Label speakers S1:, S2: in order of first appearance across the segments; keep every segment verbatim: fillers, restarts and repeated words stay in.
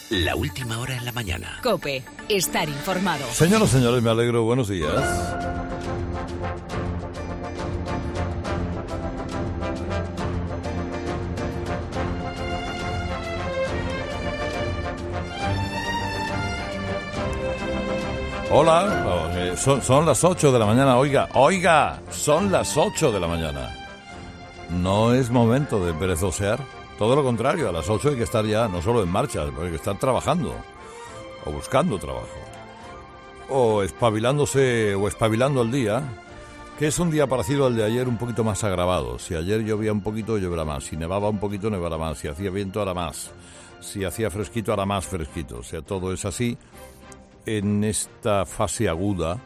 S1: La última hora en la mañana.
S2: COPE. Estar informado.
S3: Señoras y señores, me alegro. Buenos días. Hola, oh, eh, son, son las ocho de la mañana, oiga, oiga, son las ocho de la mañana. No es momento de perezosear, todo lo contrario, a las ocho hay que estar ya no solo en marcha, hay que estar trabajando, o buscando trabajo, o espabilándose, o espabilando al día, que es un día parecido al de ayer, un poquito más agravado. Si ayer llovía un poquito, lloverá más, si nevaba un poquito, nevará más, si hacía viento, hará más, si hacía fresquito, hará más fresquito, o sea, todo es así. En esta fase aguda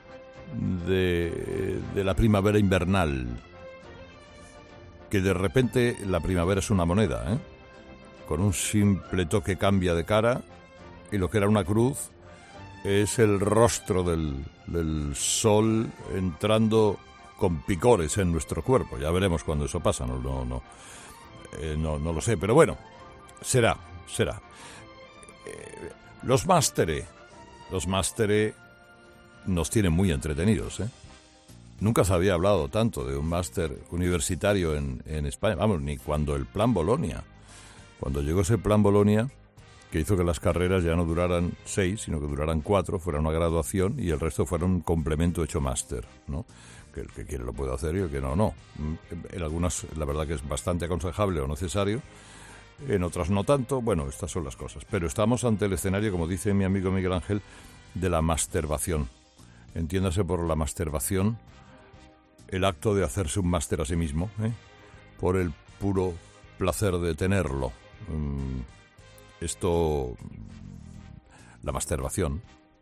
S3: de, de la primavera invernal, que de repente la primavera es una moneda, ¿eh? Con un simple toque cambia de cara y lo que era una cruz es el rostro del, del sol entrando con picores en nuestro cuerpo. Ya veremos cuando eso pasa, no, no, no, eh, no, no lo sé, pero bueno, será, será. Eh, los másteres. Los másteres nos tienen muy entretenidos, ¿eh? Nunca se había hablado tanto de un máster universitario en, en España. Vamos, ni cuando el Plan Bolonia. Cuando llegó ese Plan Bolonia, que hizo que las carreras ya no duraran seis, sino que duraran cuatro, fuera una graduación y el resto fuera un complemento hecho máster, ¿no? Que el que quiere lo puede hacer y el que no, no. En algunas, la verdad que es bastante aconsejable o necesario. En otras no tanto. Bueno, estas son las cosas. Pero estamos ante el escenario, como dice mi amigo Miguel Ángel, de la masturbación. Entiéndase por la masturbación el acto de hacerse un máster a sí mismo, ¿eh? Por el puro placer de tenerlo. Mm, esto, la masturbación.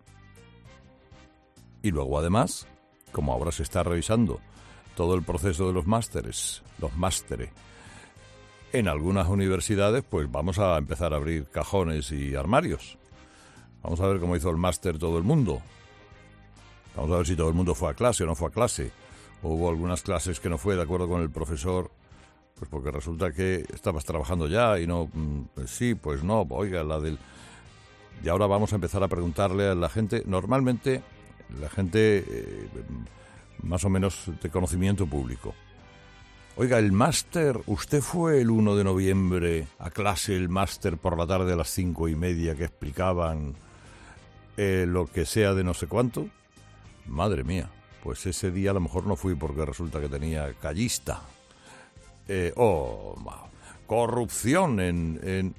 S3: Y luego, además, como ahora se está revisando todo el proceso de los másteres, los másteres, en algunas universidades, pues vamos a empezar a abrir cajones y armarios. Vamos a ver cómo hizo el máster todo el mundo. Vamos a ver si todo el mundo fue a clase o no fue a clase. O hubo algunas clases que no fue de acuerdo con el profesor, pues porque resulta que estabas trabajando ya y no, pues sí, pues no, oiga, la del... Y ahora vamos a empezar a preguntarle a la gente, normalmente la gente eh, más o menos de conocimiento público. Oiga, el máster, ¿usted fue el uno de noviembre a clase, el máster por la tarde a las cinco y media que explicaban eh, lo que sea de no sé cuánto? Madre mía, pues ese día a lo mejor no fui porque resulta que tenía callista. Eh, o oh, corrupción en, en...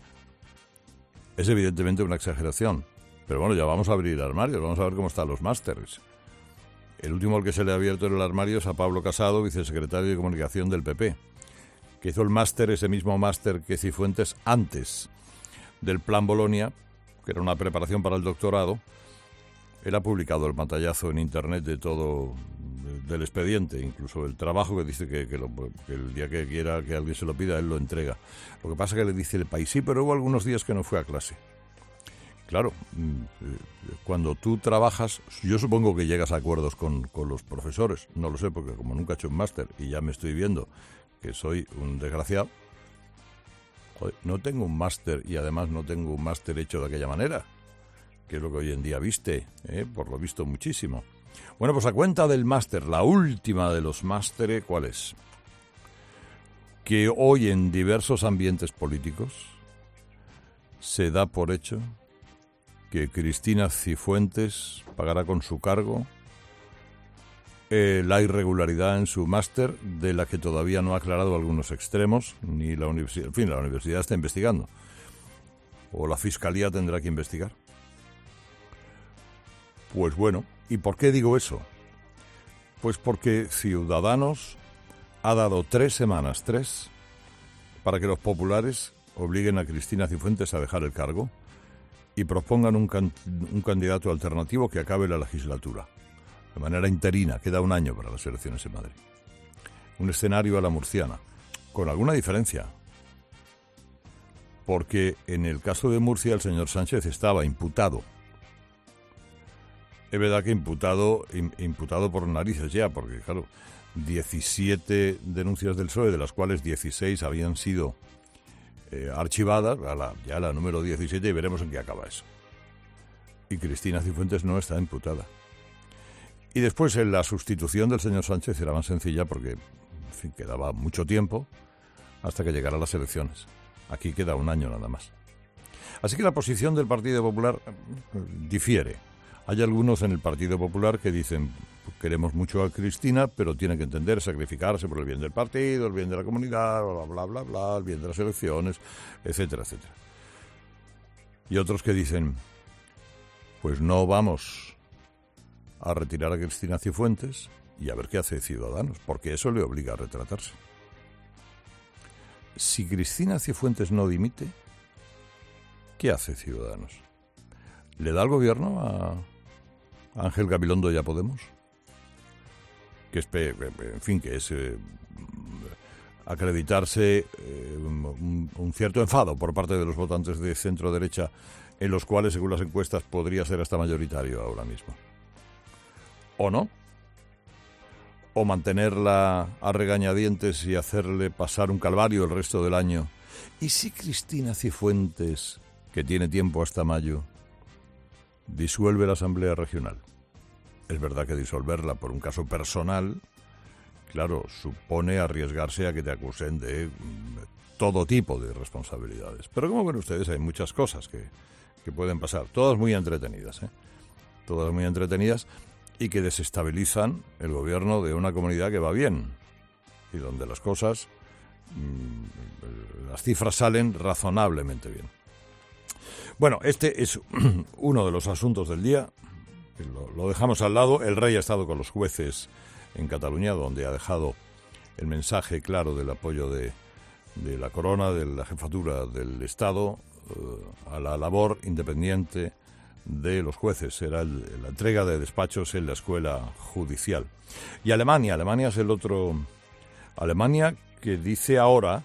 S3: Es evidentemente una exageración, pero bueno, ya vamos a abrir armarios, vamos a ver cómo están los másteres. El último al que se le ha abierto en el armario es a Pablo Casado, vicesecretario de Comunicación del P P, que hizo el máster, ese mismo máster que Cifuentes, antes del Plan Bolonia, que era una preparación para el doctorado. Él ha publicado el pantallazo en internet de todo, del expediente, incluso el trabajo, que dice que, que, lo, que el día que quiera que alguien se lo pida, él lo entrega. Lo que pasa es que le dice el país, sí, pero hubo algunos días que no fue a clase. Claro, cuando tú trabajas, yo supongo que llegas a acuerdos con, con los profesores, no lo sé, porque como nunca he hecho un máster y ya me estoy viendo que soy un desgraciado, joder, no tengo un máster y además no tengo un máster hecho de aquella manera, que es lo que hoy en día viste, ¿eh? Por lo visto muchísimo. Bueno, pues a cuenta del máster, la última de los másteres, ¿cuál es? Que hoy en diversos ambientes políticos se da por hecho que Cristina Cifuentes pagará con su cargo eh, la irregularidad en su máster, de la que todavía no ha aclarado algunos extremos, ni la universidad, en fin, la universidad está investigando, o la fiscalía tendrá que investigar. Pues bueno, ¿y por qué digo eso? Pues porque Ciudadanos ha dado tres semanas, tres, para que los populares obliguen a Cristina Cifuentes a dejar el cargo y propongan un, can- un candidato alternativo que acabe la legislatura, de manera interina. Queda un año para las elecciones en Madrid. Un escenario a la murciana, con alguna diferencia, porque en el caso de Murcia el señor Sánchez estaba imputado. Es verdad que imputado, imputado por narices ya, porque claro, diecisiete denuncias del P S O E, de las cuales dieciséis habían sido eh, archivadas, a la, ya la número diecisiete, y veremos en qué acaba eso. Y Cristina Cifuentes no está imputada. Y después en la sustitución del señor Sánchez era más sencilla porque, en fin, quedaba mucho tiempo hasta que llegaran las elecciones. Aquí queda un año nada más. Así que la posición del Partido Popular difiere. Hay algunos en el Partido Popular que dicen, queremos mucho a Cristina, pero tiene que entender, sacrificarse por el bien del partido, el bien de la comunidad, bla, bla, bla, bla, el bien de las elecciones, etcétera, etcétera. Y otros que dicen, pues no vamos a retirar a Cristina Cifuentes y a ver qué hace Ciudadanos, porque eso le obliga a retratarse. Si Cristina Cifuentes no dimite, ¿qué hace Ciudadanos? ¿Le da el gobierno a Ángel Gabilondo y a Podemos? Que es, en fin, que es eh, acreditarse eh, un, un cierto enfado por parte de los votantes de centro-derecha, en los cuales, según las encuestas, podría ser hasta mayoritario ahora mismo. ¿O no? ¿O mantenerla a regañadientes y hacerle pasar un calvario el resto del año? ¿Y si Cristina Cifuentes, que tiene tiempo hasta mayo, disuelve la Asamblea Regional? Es verdad que disolverla por un caso personal, claro, supone arriesgarse a que te acusen de todo tipo de responsabilidades. Pero como ven ustedes, hay muchas cosas que, que pueden pasar, todas muy entretenidas, ¿eh? Todas muy entretenidas y que desestabilizan el gobierno de una comunidad que va bien y donde las cosas, mmm, las cifras salen razonablemente bien. Bueno, este es uno de los asuntos del día. Lo, lo dejamos al lado. El rey ha estado con los jueces en Cataluña, donde ha dejado el mensaje claro del apoyo de, de la corona, de la jefatura del Estado, uh, a la labor independiente de los jueces. Será el, la entrega de despachos en la escuela judicial. Y Alemania, Alemania es el otro... Alemania que dice ahora...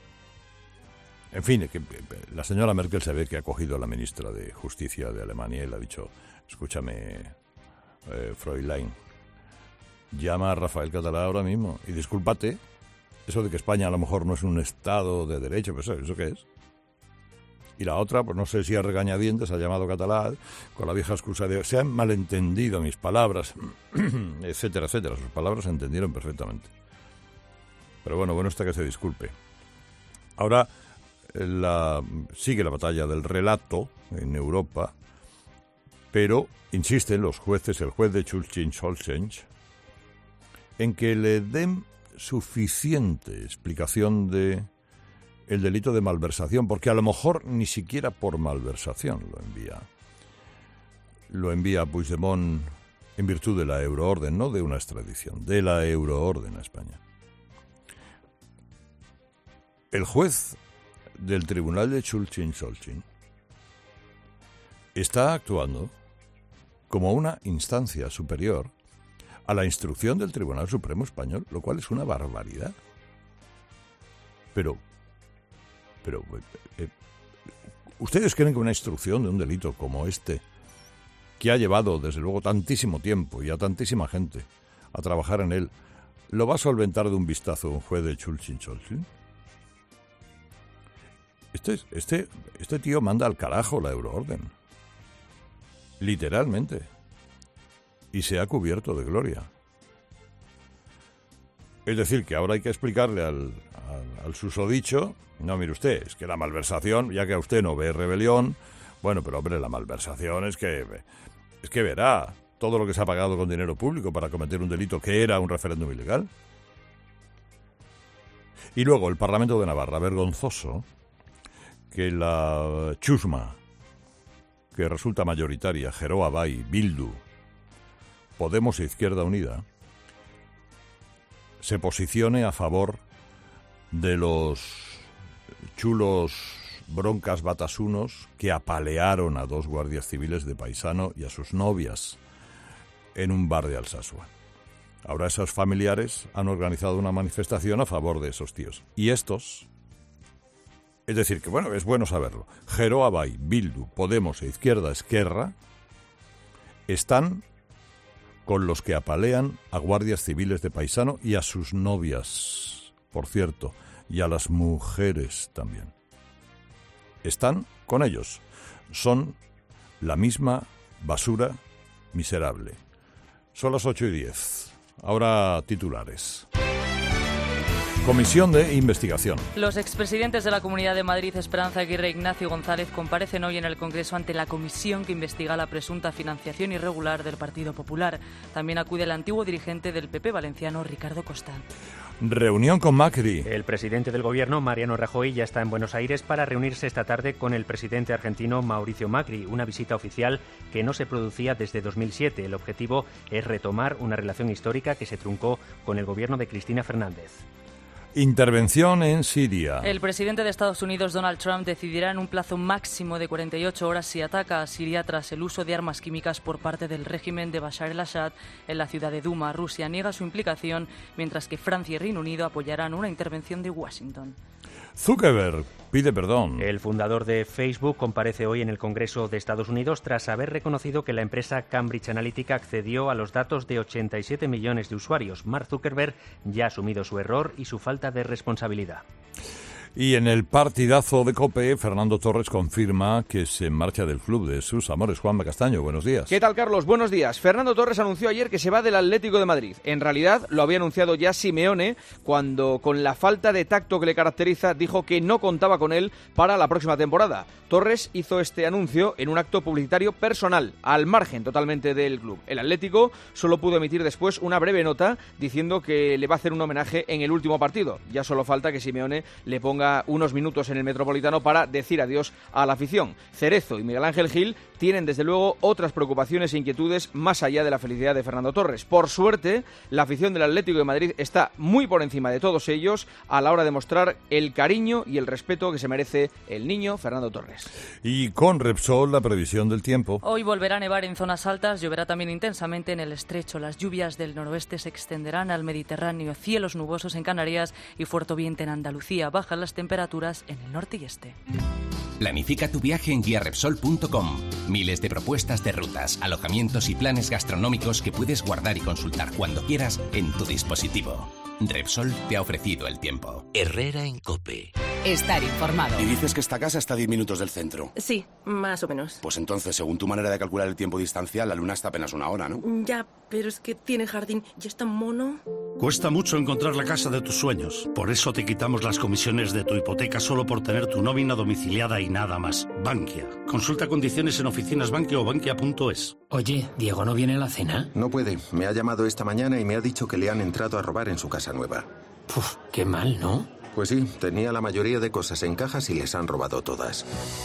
S3: En fin, que la señora Merkel se ve que ha cogido a la ministra de Justicia de Alemania y le ha dicho, escúchame, eh, Fräulein, llama a Rafael Catalá ahora mismo y discúlpate, eso de que España a lo mejor no es un Estado de derecho, pues ¿eso qué es? Y la otra, pues no sé si a regañadientes ha llamado Catalá con la vieja excusa de se han malentendido mis palabras, etcétera, etcétera. Sus palabras se entendieron perfectamente. Pero bueno, bueno está que se disculpe. Ahora... La, sigue la batalla del relato en Europa, pero insisten los jueces, el juez de Schleswig-Holstein, en que le den suficiente explicación de el delito de malversación, porque a lo mejor ni siquiera por malversación lo envía. Lo envía a Puigdemont en virtud de la euroorden, no de una extradición, de la euroorden a España. El juez del Tribunal de Schleswig-Holstein está actuando como una instancia superior a la instrucción del Tribunal Supremo Español, lo cual es una barbaridad. Pero, pero, eh, ¿ustedes creen que una instrucción de un delito como este, que ha llevado desde luego tantísimo tiempo y a tantísima gente a trabajar en él, lo va a solventar de un vistazo un juez de Schleswig-Holstein? Este, este, este tío manda al carajo la euroorden. Literalmente. Y se ha cubierto de gloria. Es decir, que ahora hay que explicarle al, al, al susodicho, no, mire usted, es que la malversación, ya que a usted no ve rebelión, bueno, pero hombre, la malversación es que, es que verá todo lo que se ha pagado con dinero público para cometer un delito que era un referéndum ilegal. Y luego el Parlamento de Navarra, vergonzoso, que la chusma que resulta mayoritaria, Geroa Bai, Bildu, Podemos e Izquierda Unida, se posicione a favor de los chulos broncas batasunos que apalearon a dos guardias civiles de Paisano y a sus novias en un bar de Alsasua. Ahora esos familiares han organizado una manifestación a favor de esos tíos. Y estos... Es decir, que bueno, es bueno saberlo. Geroa Bai, Bildu, Podemos e Izquierda Esquerra están con los que apalean a guardias civiles de Paisano y a sus novias, por cierto, y a las mujeres también. están con ellos. Son la misma basura miserable. Son las ocho y diez. Ahora titulares. Comisión de investigación.
S4: Los expresidentes de la Comunidad de Madrid, Esperanza Aguirre e Ignacio González, comparecen hoy en el Congreso ante la comisión que investiga la presunta financiación irregular del Partido Popular. También acude el antiguo dirigente del P P valenciano, Ricardo Costa.
S3: Reunión con Macri.
S5: El presidente del Gobierno, Mariano Rajoy, ya está en Buenos Aires para reunirse esta tarde con el presidente argentino, Mauricio Macri, una visita oficial que no se producía desde dos mil siete. El objetivo es retomar una relación histórica que se truncó con el gobierno de Cristina Fernández.
S3: Intervención en Siria.
S4: El presidente de Estados Unidos, Donald Trump, decidirá en un plazo máximo de cuarenta y ocho horas si ataca a Siria tras el uso de armas químicas por parte del régimen de Bashar al-Assad en la ciudad de Duma. Rusia niega su implicación, mientras que Francia y Reino Unido apoyarán una intervención de Washington.
S3: Zuckerberg pide perdón.
S5: El fundador de Facebook comparece hoy en el Congreso de Estados Unidos tras haber reconocido que la empresa Cambridge Analytica accedió a los datos de ochenta y siete millones de usuarios. Mark Zuckerberg ya ha asumido su error y su falta de responsabilidad.
S3: Y en el partidazo de COPE, Fernando Torres confirma que se marcha del club de sus amores. Juanma Castaño, buenos días.
S6: ¿Qué tal, Carlos? Buenos días. Fernando Torres anunció ayer que se va del Atlético de Madrid. En realidad, lo había anunciado ya Simeone, cuando, con la falta de tacto que le caracteriza, dijo que no contaba con él para la próxima temporada. Torres hizo este anuncio en un acto publicitario personal, al margen totalmente del club. El Atlético solo pudo emitir después una breve nota diciendo que le va a hacer un homenaje en el último partido. Ya solo falta que Simeone le ponga unos minutos en el Metropolitano para decir adiós a la afición. Cerezo y Miguel Ángel Gil tienen desde luego otras preocupaciones e inquietudes más allá de la felicidad de Fernando Torres. Por suerte, la afición del Atlético de Madrid está muy por encima de todos ellos a la hora de mostrar el cariño y el respeto que se merece el niño Fernando Torres.
S3: Y con Repsol, la previsión del tiempo.
S4: Hoy volverá a nevar en zonas altas, lloverá también intensamente en el estrecho. Las lluvias del noroeste se extenderán al Mediterráneo, cielos nubosos en Canarias y fuerte viento en Andalucía. Bajan las temperaturas en el norte y este.
S1: Planifica tu viaje en guía repsol punto com. Miles de propuestas de rutas, alojamientos y planes gastronómicos que puedes guardar y consultar cuando quieras en tu dispositivo. Repsol te ha ofrecido el tiempo.
S2: Herrera en COPE. Estar informado.
S7: Y dices que esta casa está a diez minutos del centro.
S8: Sí, más o menos.
S7: Pues entonces, según tu manera de calcular el tiempo distancial, la luna está apenas una hora, ¿no?
S8: Ya, pero es que tiene jardín y es tan mono.
S9: Cuesta mucho encontrar la casa de tus sueños. Por eso te quitamos las comisiones de tu hipoteca solo por tener tu nómina domiciliada y nada más. Bankia. Consulta condiciones en oficinas Bankia o bankia punto es.
S10: Oye, ¿Diego no viene a la cena?
S11: No puede. Me ha llamado esta mañana y me ha dicho que le han entrado a robar en su casa nueva.
S10: Uf, qué mal, ¿no?
S11: Pues sí, tenía la mayoría de cosas en cajas y les han robado todas.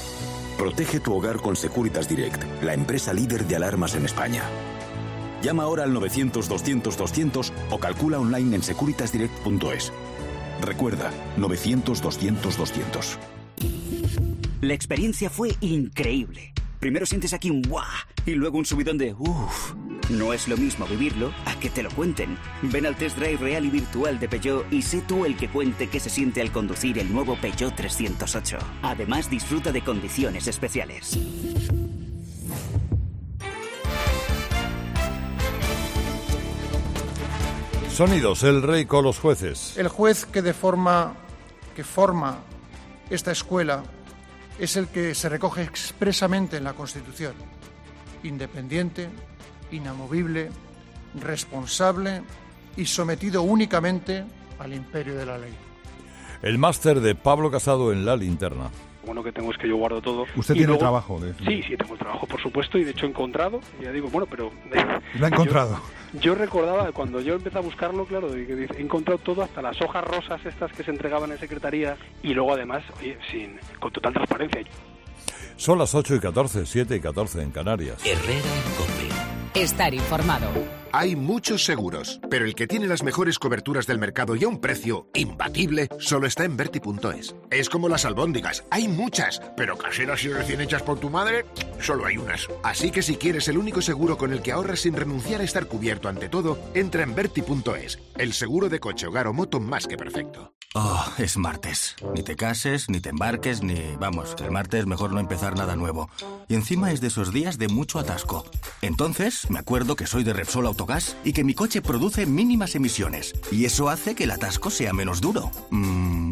S12: Protege tu hogar con Securitas Direct, la empresa líder de alarmas en España. Llama ahora al novecientos doscientos doscientos o calcula online en securitas direct punto es. Recuerda, novecientos doscientos doscientos.
S13: La experiencia fue increíble. Primero sientes aquí un ¡guau! Y luego un subidón de ¡uff! No es lo mismo vivirlo a que te lo cuenten. Ven al test drive real y virtual de Peugeot y sé tú el que cuente qué se siente al conducir el nuevo Peugeot trescientos ocho. Además, disfruta de condiciones especiales.
S3: Sonidos, el rey con los jueces.
S14: El juez que de forma que forma esta escuela es el que se recoge expresamente en la Constitución. Independiente, inamovible, responsable y sometido únicamente al imperio de la ley.
S3: El máster de Pablo Casado en La Linterna.
S15: Lo bueno que tengo es que yo guardo todo.
S16: ¿Usted
S15: y
S16: tiene
S15: luego,
S16: trabajo? De...
S15: Sí, sí, tengo trabajo, por supuesto, y de hecho he encontrado, ya digo, bueno, pero...
S16: ¿Lo ha encontrado?
S15: Yo, yo recordaba, cuando yo empecé a buscarlo, claro, que he encontrado todo, hasta las hojas rosas estas que se entregaban en secretaría, y luego además, oye, sin, con total transparencia.
S3: Son las ocho y catorce, siete y catorce en Canarias.
S2: Herrera en COPE. Estar informado.
S17: Hay muchos seguros, pero el que tiene las mejores coberturas del mercado y a un precio imbatible solo está en Berti punto es. Es como las albóndigas, hay muchas, pero caseras y recién hechas por tu madre, solo hay unas. Así que si quieres el único seguro con el que ahorras sin renunciar a estar cubierto ante todo, entra en Berti punto es. El seguro de coche, hogar o moto más que perfecto.
S18: Oh, es martes. Ni te cases, ni te embarques, ni... Vamos, que el martes mejor no empezar nada nuevo. Y encima es de esos días de mucho atasco. Entonces, me acuerdo que soy de Repsol Autogás y que mi coche produce mínimas emisiones. Y eso hace que el atasco sea menos duro. Mmm,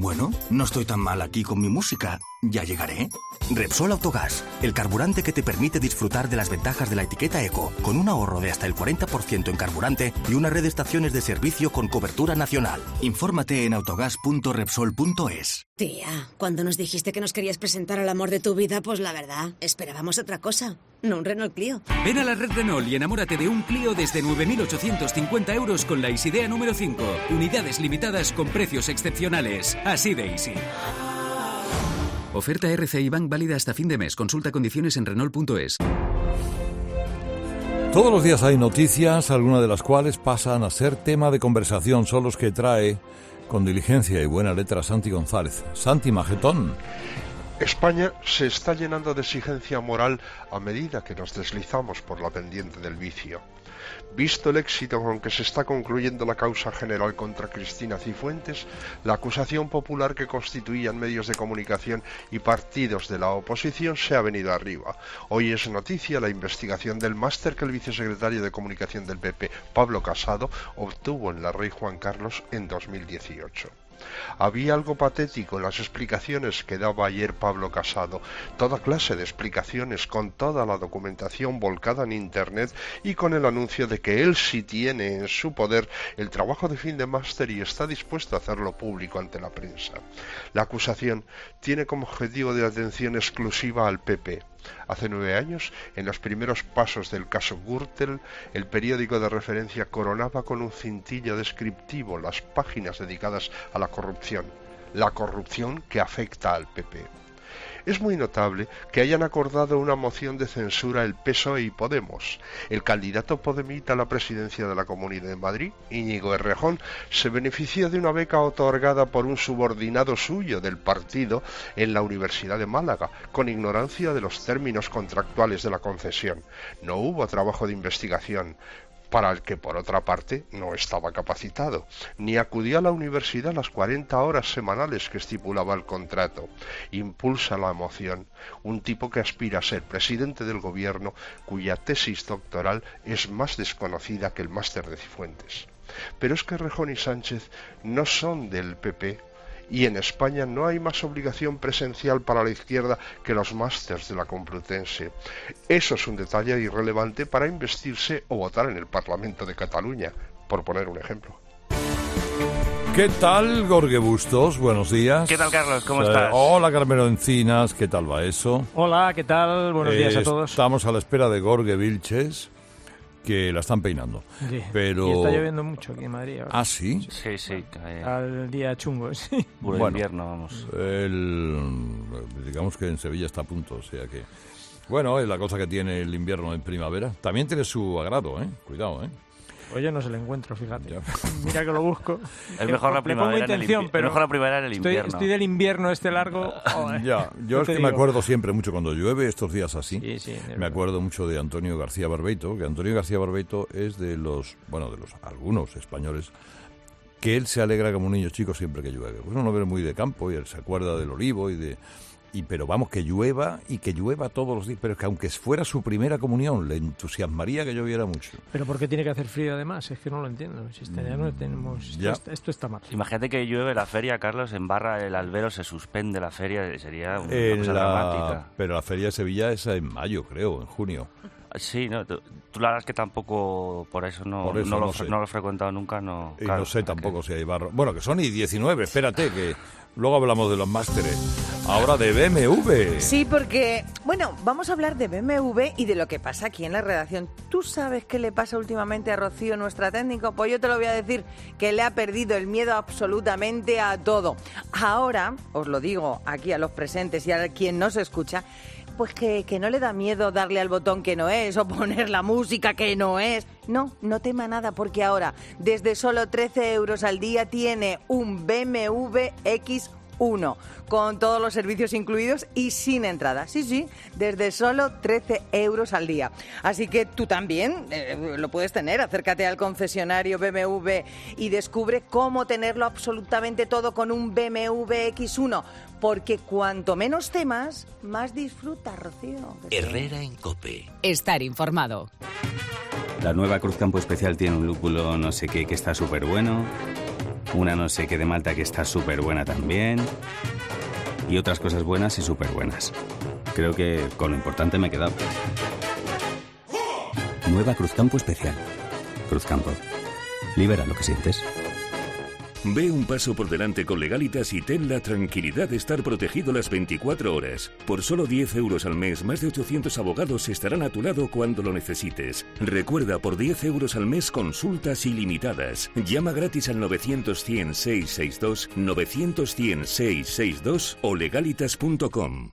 S18: Bueno, no estoy tan mal aquí con mi música. Ya llegaré. Repsol Autogás, el carburante que te permite disfrutar de las ventajas de la etiqueta Eco, con un ahorro de hasta el cuarenta por ciento en carburante y una red de estaciones de servicio con cobertura nacional. Infórmate en autogás punto repsol punto es.
S16: Tía, cuando nos dijiste que nos querías presentar al amor de tu vida, pues la verdad, esperábamos otra cosa. No un Renault Clio.
S19: Ven a la red Renault y enamórate de un Clio desde nueve mil ochocientos cincuenta euros con la Isidea número cinco. Unidades limitadas con precios excepcionales. Así de easy. Oferta R C I Bank válida hasta fin de mes. Consulta condiciones en Renault punto es.
S3: Todos los días hay noticias, algunas de las cuales pasan a ser tema de conversación. Son los que trae con diligencia y buena letra Santi González. Santi, majetón.
S20: España se está llenando de exigencia moral a medida que nos deslizamos por la pendiente del vicio. Visto el éxito con que se está concluyendo la causa general contra Cristina Cifuentes, la acusación popular que constituían medios de comunicación y partidos de la oposición se ha venido arriba. Hoy es noticia la investigación del máster que el vicesecretario de Comunicación del P P, Pablo Casado, obtuvo en la Rey Juan Carlos en dos mil dieciocho. Había algo patético en las explicaciones que daba ayer Pablo Casado, toda clase de explicaciones con toda la documentación volcada en Internet y con el anuncio de que él sí tiene en su poder el trabajo de fin de máster y está dispuesto a hacerlo público ante la prensa. La acusación tiene como objetivo de atención exclusiva al P P. Hace nueve años, en los primeros pasos del caso Gürtel, el periódico de referencia coronaba con un cintillo descriptivo las páginas dedicadas a la corrupción, la corrupción que afecta al P P. Es muy notable que hayan acordado una moción de censura el P S O E y Podemos. El candidato podemita a la presidencia de la Comunidad de Madrid, Íñigo Errejón, se benefició de una beca otorgada por un subordinado suyo del partido en la Universidad de Málaga, con ignorancia de los términos contractuales de la concesión. No hubo trabajo de investigación, para el que por otra parte no estaba capacitado, ni acudió a la universidad las cuarenta horas semanales que estipulaba el contrato. Impulsa la moción un tipo que aspira a ser presidente del gobierno, cuya tesis doctoral es más desconocida que el máster de Cifuentes. Pero es que Errejón y Sánchez no son del P P, y en España no hay más obligación presencial para la izquierda que los másters de la Complutense. Eso es un detalle irrelevante para investirse o votar en el Parlamento de Cataluña, por poner un ejemplo.
S3: ¿Qué tal, Gorge Bustos? Buenos días.
S21: ¿Qué tal, Carlos? ¿Cómo
S3: eh,
S21: estás?
S3: Hola, Carmelo Encinas. ¿Qué tal va eso?
S21: Hola, ¿qué tal? Buenos eh, días a todos.
S3: Estamos a la espera de Gorge Vilches, que la están peinando.
S21: Sí.
S3: Pero...
S21: Y está lloviendo mucho aquí en Madrid ahora.
S3: ¿Ah, sí?
S21: Sí, sí. Eh... Al día chungo, sí.
S18: Puro bueno, invierno, vamos.
S3: El... Digamos que en Sevilla está a punto, o sea que... Bueno, es la cosa que tiene el invierno en primavera. También tiene su agrado, ¿eh? Cuidado, ¿eh?
S21: Oye, no se lo encuentro, fíjate. Ya. Mira que lo busco.
S18: Es mejor la primavera en el invierno.
S21: Pero
S18: mejor la primavera en el invierno.
S21: Estoy, estoy del invierno este largo. Oh,
S3: ya, yo es que digo. me acuerdo siempre mucho cuando llueve estos días así.
S21: Sí, sí,
S3: me acuerdo mucho de Antonio García Barbeito, que Antonio García Barbeito es de los, bueno, de los algunos españoles, que él se alegra como un niño chico siempre que llueve. Pues uno lo ve muy de campo y él se acuerda del olivo y de... Y pero vamos, que llueva y que llueva todos los días, pero es que aunque fuera su primera comunión, le entusiasmaría que lloviera mucho.
S21: ¿Pero por qué tiene que hacer frío además? Es que no lo entiendo. Si este ya no tenemos...
S3: Ya.
S21: Esto, esto está mal.
S18: Imagínate que llueve la feria, Carlos, en Barra el Albero se suspende la feria, sería una
S3: en
S18: cosa
S3: la...
S18: dramática.
S3: Pero la feria de Sevilla es en mayo, creo, en junio.
S18: Sí, no, tú, tú la verdad es que tampoco, por eso no,
S3: por eso
S18: no,
S3: no,
S18: lo,
S3: sé.
S18: no lo he frecuentado nunca. No,
S3: y
S18: claro,
S3: no sé tampoco
S18: que...
S3: si hay barro. Bueno, que son y diecinueve, espérate, que luego hablamos de los másteres. Ahora de B M W.
S22: Sí, porque, bueno, vamos a hablar de B M W y de lo que pasa aquí en la redacción. ¿Tú sabes qué le pasa últimamente a Rocío, nuestra técnico? Pues yo te lo voy a decir, que le ha perdido el miedo absolutamente a todo. Ahora, os lo digo aquí a los presentes y a quien no se escucha, pues que, que no le da miedo darle al botón que no es o poner la música que no es. No, no tema nada, porque ahora, desde solo trece euros al día, tiene un B M W X uno, con todos los servicios incluidos y sin entrada. Sí, sí, desde solo trece euros al día. Así que tú también eh, lo puedes tener. Acércate al concesionario B M W y descubre cómo tenerlo absolutamente todo con un B M W X uno. Porque cuanto menos temas, más disfrutas, Rocío.
S2: Herrera en COPE. Estar informado.
S23: La nueva Cruz Campo Especial tiene un lúpulo no sé qué que está súper bueno.
S5: una no sé qué de Malta que está súper buena también, y otras cosas buenas y súper buenas. Creo que con lo importante me he quedado. Nueva Cruzcampo especial. Cruzcampo. Libera lo que sientes.
S6: Ve un paso por delante con Legalitas y ten la tranquilidad de estar protegido las veinticuatro horas. Por solo diez euros al mes, más de ochocientos abogados estarán a tu lado cuando lo necesites. Recuerda, por diez euros al mes, consultas ilimitadas. Llama gratis al novecientos cien seiscientos sesenta y dos, novecientos cien seiscientos sesenta y dos o legalitas punto com.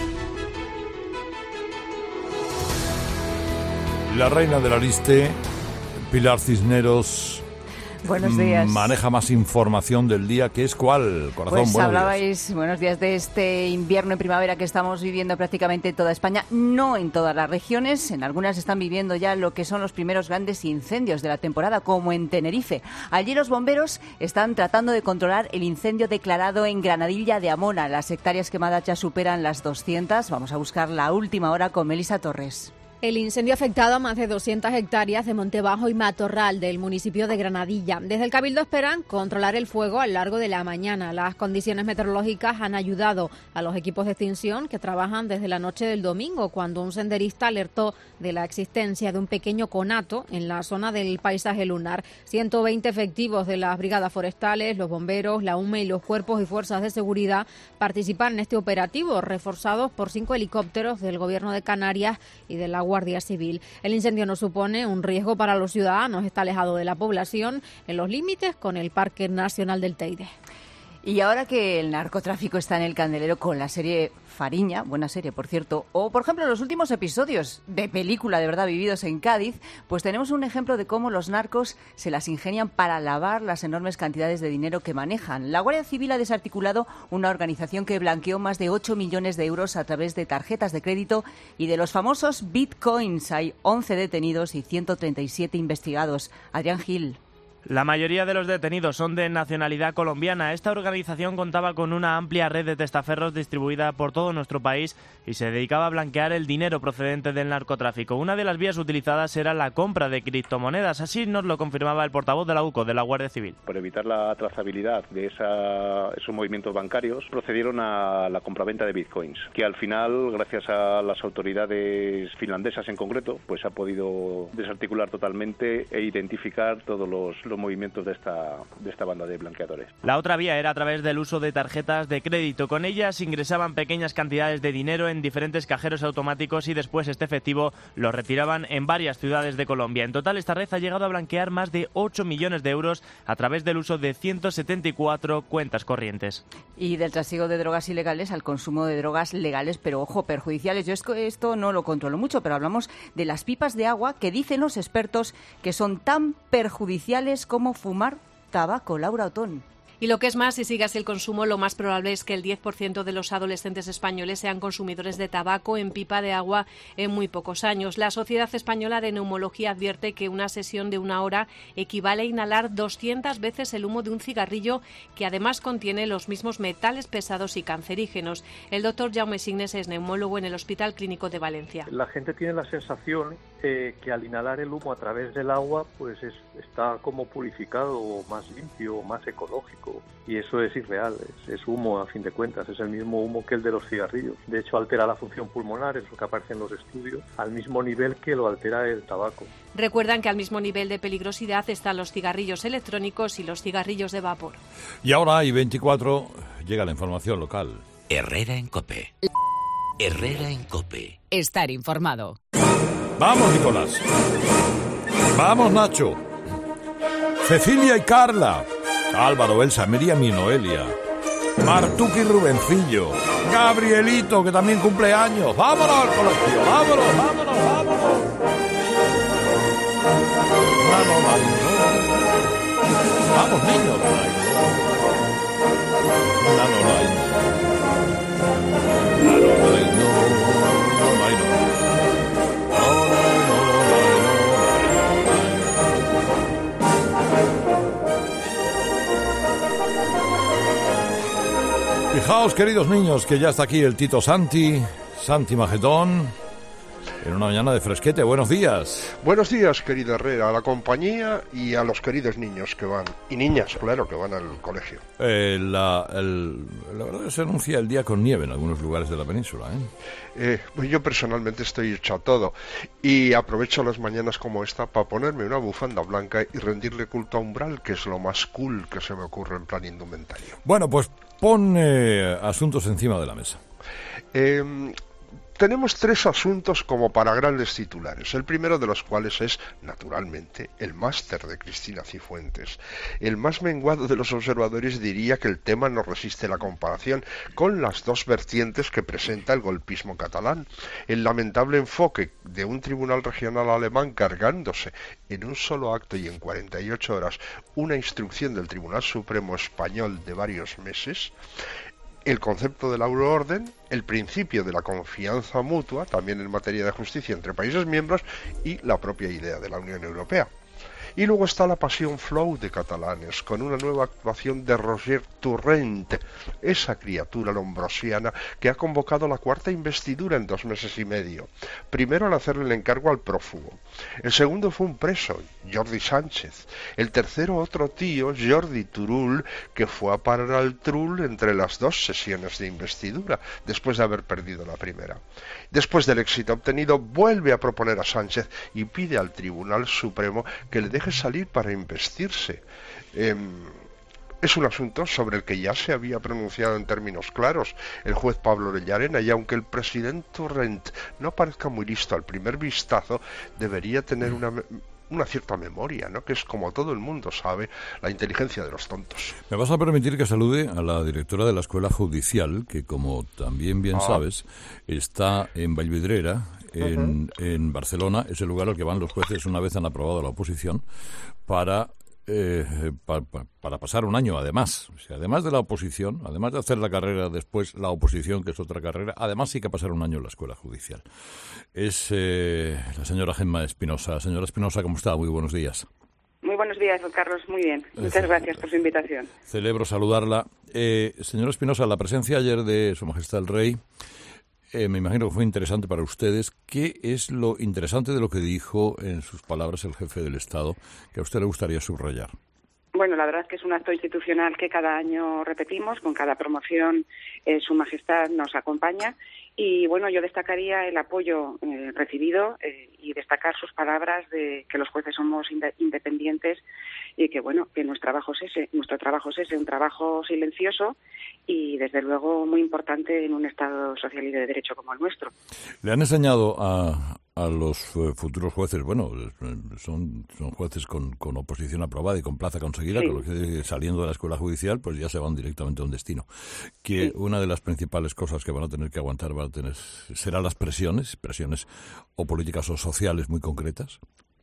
S3: La reina de la liste, Pilar Cisneros,
S23: buenos días.
S3: Maneja más información del día, que es ¿cuál? Corazón,
S23: pues
S3: buenos
S23: hablabais,
S3: días.
S23: buenos días, de este invierno y primavera que estamos viviendo prácticamente en toda España, no en todas las regiones. En algunas están viviendo ya lo que son los primeros grandes incendios de la temporada, como en Tenerife. Allí los bomberos están tratando de controlar el incendio declarado en Granadilla de Amona. Las hectáreas quemadas ya superan las doscientas. Vamos a buscar la última hora con Melissa Torres.
S24: El incendio ha afectado a más de doscientas hectáreas de Montebajo y Matorral del municipio de Granadilla. Desde el Cabildo esperan controlar el fuego a lo largo de la mañana. Las condiciones meteorológicas han ayudado a los equipos de extinción que trabajan desde la noche del domingo, cuando un senderista alertó de la existencia de un pequeño conato en la zona del paisaje lunar. ciento veinte efectivos de las brigadas forestales, los bomberos, la U M E y los cuerpos y fuerzas de seguridad participan en este operativo, reforzados por cinco helicópteros del Gobierno de Canarias y de la Guardia Civil. El incendio no supone un riesgo para los ciudadanos, está alejado de la población, en los límites con el Parque Nacional del Teide.
S23: Y ahora que el narcotráfico está en el candelero con la serie Fariña, buena serie por cierto, o por ejemplo los últimos episodios de película de verdad vividos en Cádiz, pues tenemos un ejemplo de cómo los narcos se las ingenian para lavar las enormes cantidades de dinero que manejan. La Guardia Civil ha desarticulado una organización que blanqueó más de ocho millones de euros a través de tarjetas de crédito y de los famosos bitcoins. Hay once detenidos y ciento treinta y siete investigados. Adrián Gil.
S25: La mayoría de los detenidos son de nacionalidad colombiana. Esta organización contaba con una amplia red de testaferros distribuida por todo nuestro país y se dedicaba a blanquear el dinero procedente del narcotráfico. Una de las vías utilizadas era la compra de criptomonedas. Así nos lo confirmaba el portavoz de la U C O, de la Guardia Civil.
S26: Por evitar la trazabilidad de esa, esos movimientos bancarios, procedieron a la compraventa de bitcoins, que al final, gracias a las autoridades finlandesas en concreto, pues ha podido desarticular totalmente e identificar todos los los movimientos de esta, de esta banda de blanqueadores.
S25: La otra vía era a través del uso de tarjetas de crédito. Con ellas ingresaban pequeñas cantidades de dinero en diferentes cajeros automáticos y después este efectivo lo retiraban en varias ciudades de Colombia. En total, esta red ha llegado a blanquear más de ocho millones de euros a través del uso de ciento setenta y cuatro cuentas corrientes.
S23: Y del trasiego de drogas ilegales al consumo de drogas legales, pero ojo, perjudiciales. Yo esto no lo controlo mucho, pero hablamos de las pipas de agua que dicen los expertos que son tan perjudiciales como fumar tabaco. Laura Otón.
S27: Y lo que es más, si sigue así el consumo, lo más probable es que el diez por ciento de los adolescentes españoles sean consumidores de tabaco en pipa de agua en muy pocos años. La Sociedad Española de Neumología advierte que una sesión de una hora equivale a inhalar doscientas veces el humo de un cigarrillo, que además contiene los mismos metales pesados y cancerígenos. El doctor Jaume Signes es neumólogo en el Hospital Clínico de Valencia.
S28: La gente tiene la sensación eh, que al inhalar el humo a través del agua, pues es, está como purificado, o más limpio, o más ecológico. Y eso es irreal, es, es humo a fin de cuentas, es el mismo humo que el de los cigarrillos. De hecho, altera la función pulmonar, es lo que aparece en los estudios, al mismo nivel que lo altera el tabaco.
S27: Recuerdan que al mismo nivel de peligrosidad están los cigarrillos electrónicos y los cigarrillos de vapor.
S3: Y ahora, hay veinticuatro, llega la información local.
S2: Herrera en COPE. Herrera en COPE. Estar informado.
S3: Vamos, Nicolás. Vamos, Nacho. Cecilia y Carla. Álvaro, Elsa, Miriam y Noelia. Martuki y Rubencillo. Gabrielito, que también cumple años. ¡Vámonos al colegio! ¡Vámonos, vámonos, vámonos! ¡Vamos, vamos, niños! Fijaos, queridos niños, que ya está aquí el Tito Santi, Santi Magetón. en una mañana de fresquete. Buenos días.
S20: Buenos días, querido Herrera, a la compañía y a los queridos niños que van, y niñas, claro, que van al colegio.
S3: Eh, la, el, la verdad es que se anuncia el día con nieve en algunos lugares de la península, ¿eh?
S20: Eh, pues yo personalmente estoy hecho a todo y aprovecho las mañanas como esta para ponerme una bufanda blanca y rendirle culto a Umbral, que es lo más cool que se me ocurre en plan indumentario.
S3: Bueno, pues pon eh, asuntos encima de la mesa.
S20: Eh... Tenemos tres asuntos como para grandes titulares, el primero de los cuales es, naturalmente, el máster de Cristina Cifuentes. El más menguado de los observadores diría que el tema no resiste la comparación con las dos vertientes que presenta el golpismo catalán. El lamentable enfoque de un tribunal regional alemán cargándose en un solo acto y en cuarenta y ocho horas una instrucción del Tribunal Supremo Español de varios meses. El concepto de la euroorden, el principio de la confianza mutua, también en materia de justicia entre países miembros, y la propia idea de la Unión Europea. Y luego está la pasión flow de catalanes, con una nueva actuación de Roger Torrent, esa criatura lombrosiana que ha convocado la cuarta investidura en dos meses y medio. Primero al hacerle el encargo al prófugo. El segundo fue un preso, Jordi Sánchez. El tercero otro tío, Jordi Turull, que fue a parar al Trull entre las dos sesiones de investidura, después de haber perdido la primera. Después del éxito obtenido, vuelve a proponer a Sánchez y pide al Tribunal Supremo que le deje salir para investirse. Eh, es un asunto sobre el que ya se había pronunciado en términos claros el juez Pablo Llarena, y aunque el presidente Torrent no parezca muy listo al primer vistazo, debería tener una, una cierta memoria, ¿no? Que es, como todo el mundo sabe, la inteligencia de los tontos.
S3: Me vas a permitir que salude a la directora de la Escuela Judicial, que, como también bien ah. sabes, está en Vallvidrera, en, uh-huh. en Barcelona. Es el lugar al que van los jueces una vez han aprobado la oposición para, eh, pa, pa, para pasar un año, además. O sea, además de la oposición, además de hacer la carrera después, la oposición, que es otra carrera, además sí que pasar un año en la Escuela Judicial. Es eh, la señora Gemma Espinosa. Señora Espinosa, ¿cómo está? Muy buenos días.
S1: Muy buenos días, don Carlos. Muy bien. Muchas gracias por su invitación.
S3: Celebro saludarla. Eh, señora Espinosa, la presencia ayer de Su Majestad el Rey, Eh, me imagino que fue interesante para ustedes. ¿Qué es lo interesante de lo que dijo en sus palabras el jefe del Estado que a usted le gustaría subrayar?
S1: Bueno, la verdad es que es un acto institucional que cada año repetimos, con cada promoción eh, Su Majestad nos acompaña. Y bueno, yo destacaría el apoyo eh, recibido eh, y destacar sus palabras de que los jueces somos inde- independientes y que bueno, que nuestro trabajo es ese, nuestro trabajo es ese, un trabajo silencioso y desde luego muy importante en un Estado social y de derecho como el nuestro.
S3: ¿Le han enseñado a, a los futuros jueces, bueno, son, son jueces con, con oposición aprobada y con plaza conseguida, sí, con los que saliendo de la Escuela Judicial pues ya se van directamente a un destino, que sí, una de las principales cosas que van a tener que aguantar van a tener, serán las presiones, presiones o políticas o sociales muy concretas?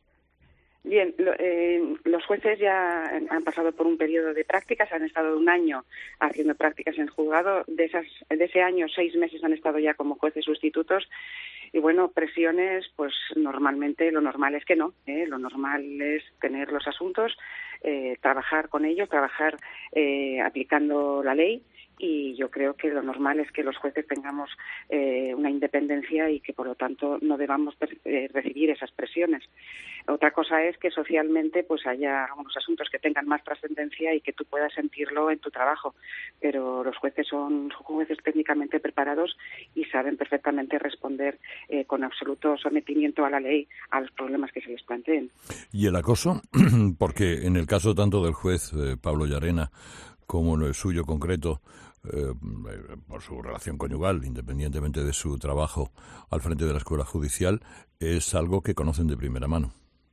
S1: Bien, lo, eh, los jueces ya han pasado por un periodo de prácticas, han estado un año haciendo prácticas en juzgado, de esas de ese año seis meses han estado ya como jueces sustitutos y bueno, presiones, pues normalmente lo normal es que no, ¿eh? Lo normal es tener los asuntos, eh, trabajar con ellos, trabajar eh, aplicando la ley. Y yo creo que lo normal es que los jueces tengamos eh, una independencia y que, por lo tanto, no debamos eh, recibir esas presiones. Otra cosa es que socialmente pues haya algunos asuntos que tengan más trascendencia y que tú puedas sentirlo en tu trabajo. Pero los jueces son jueces técnicamente preparados y saben perfectamente responder eh, con absoluto sometimiento a la ley a los problemas que se les planteen.
S3: ¿Y el acoso? Porque en el caso tanto del juez eh, Pablo Llarena como en el suyo concreto, Eh, por su relación conyugal, independientemente de su trabajo al frente de la Escuela Judicial, es algo que conocen de primera mano.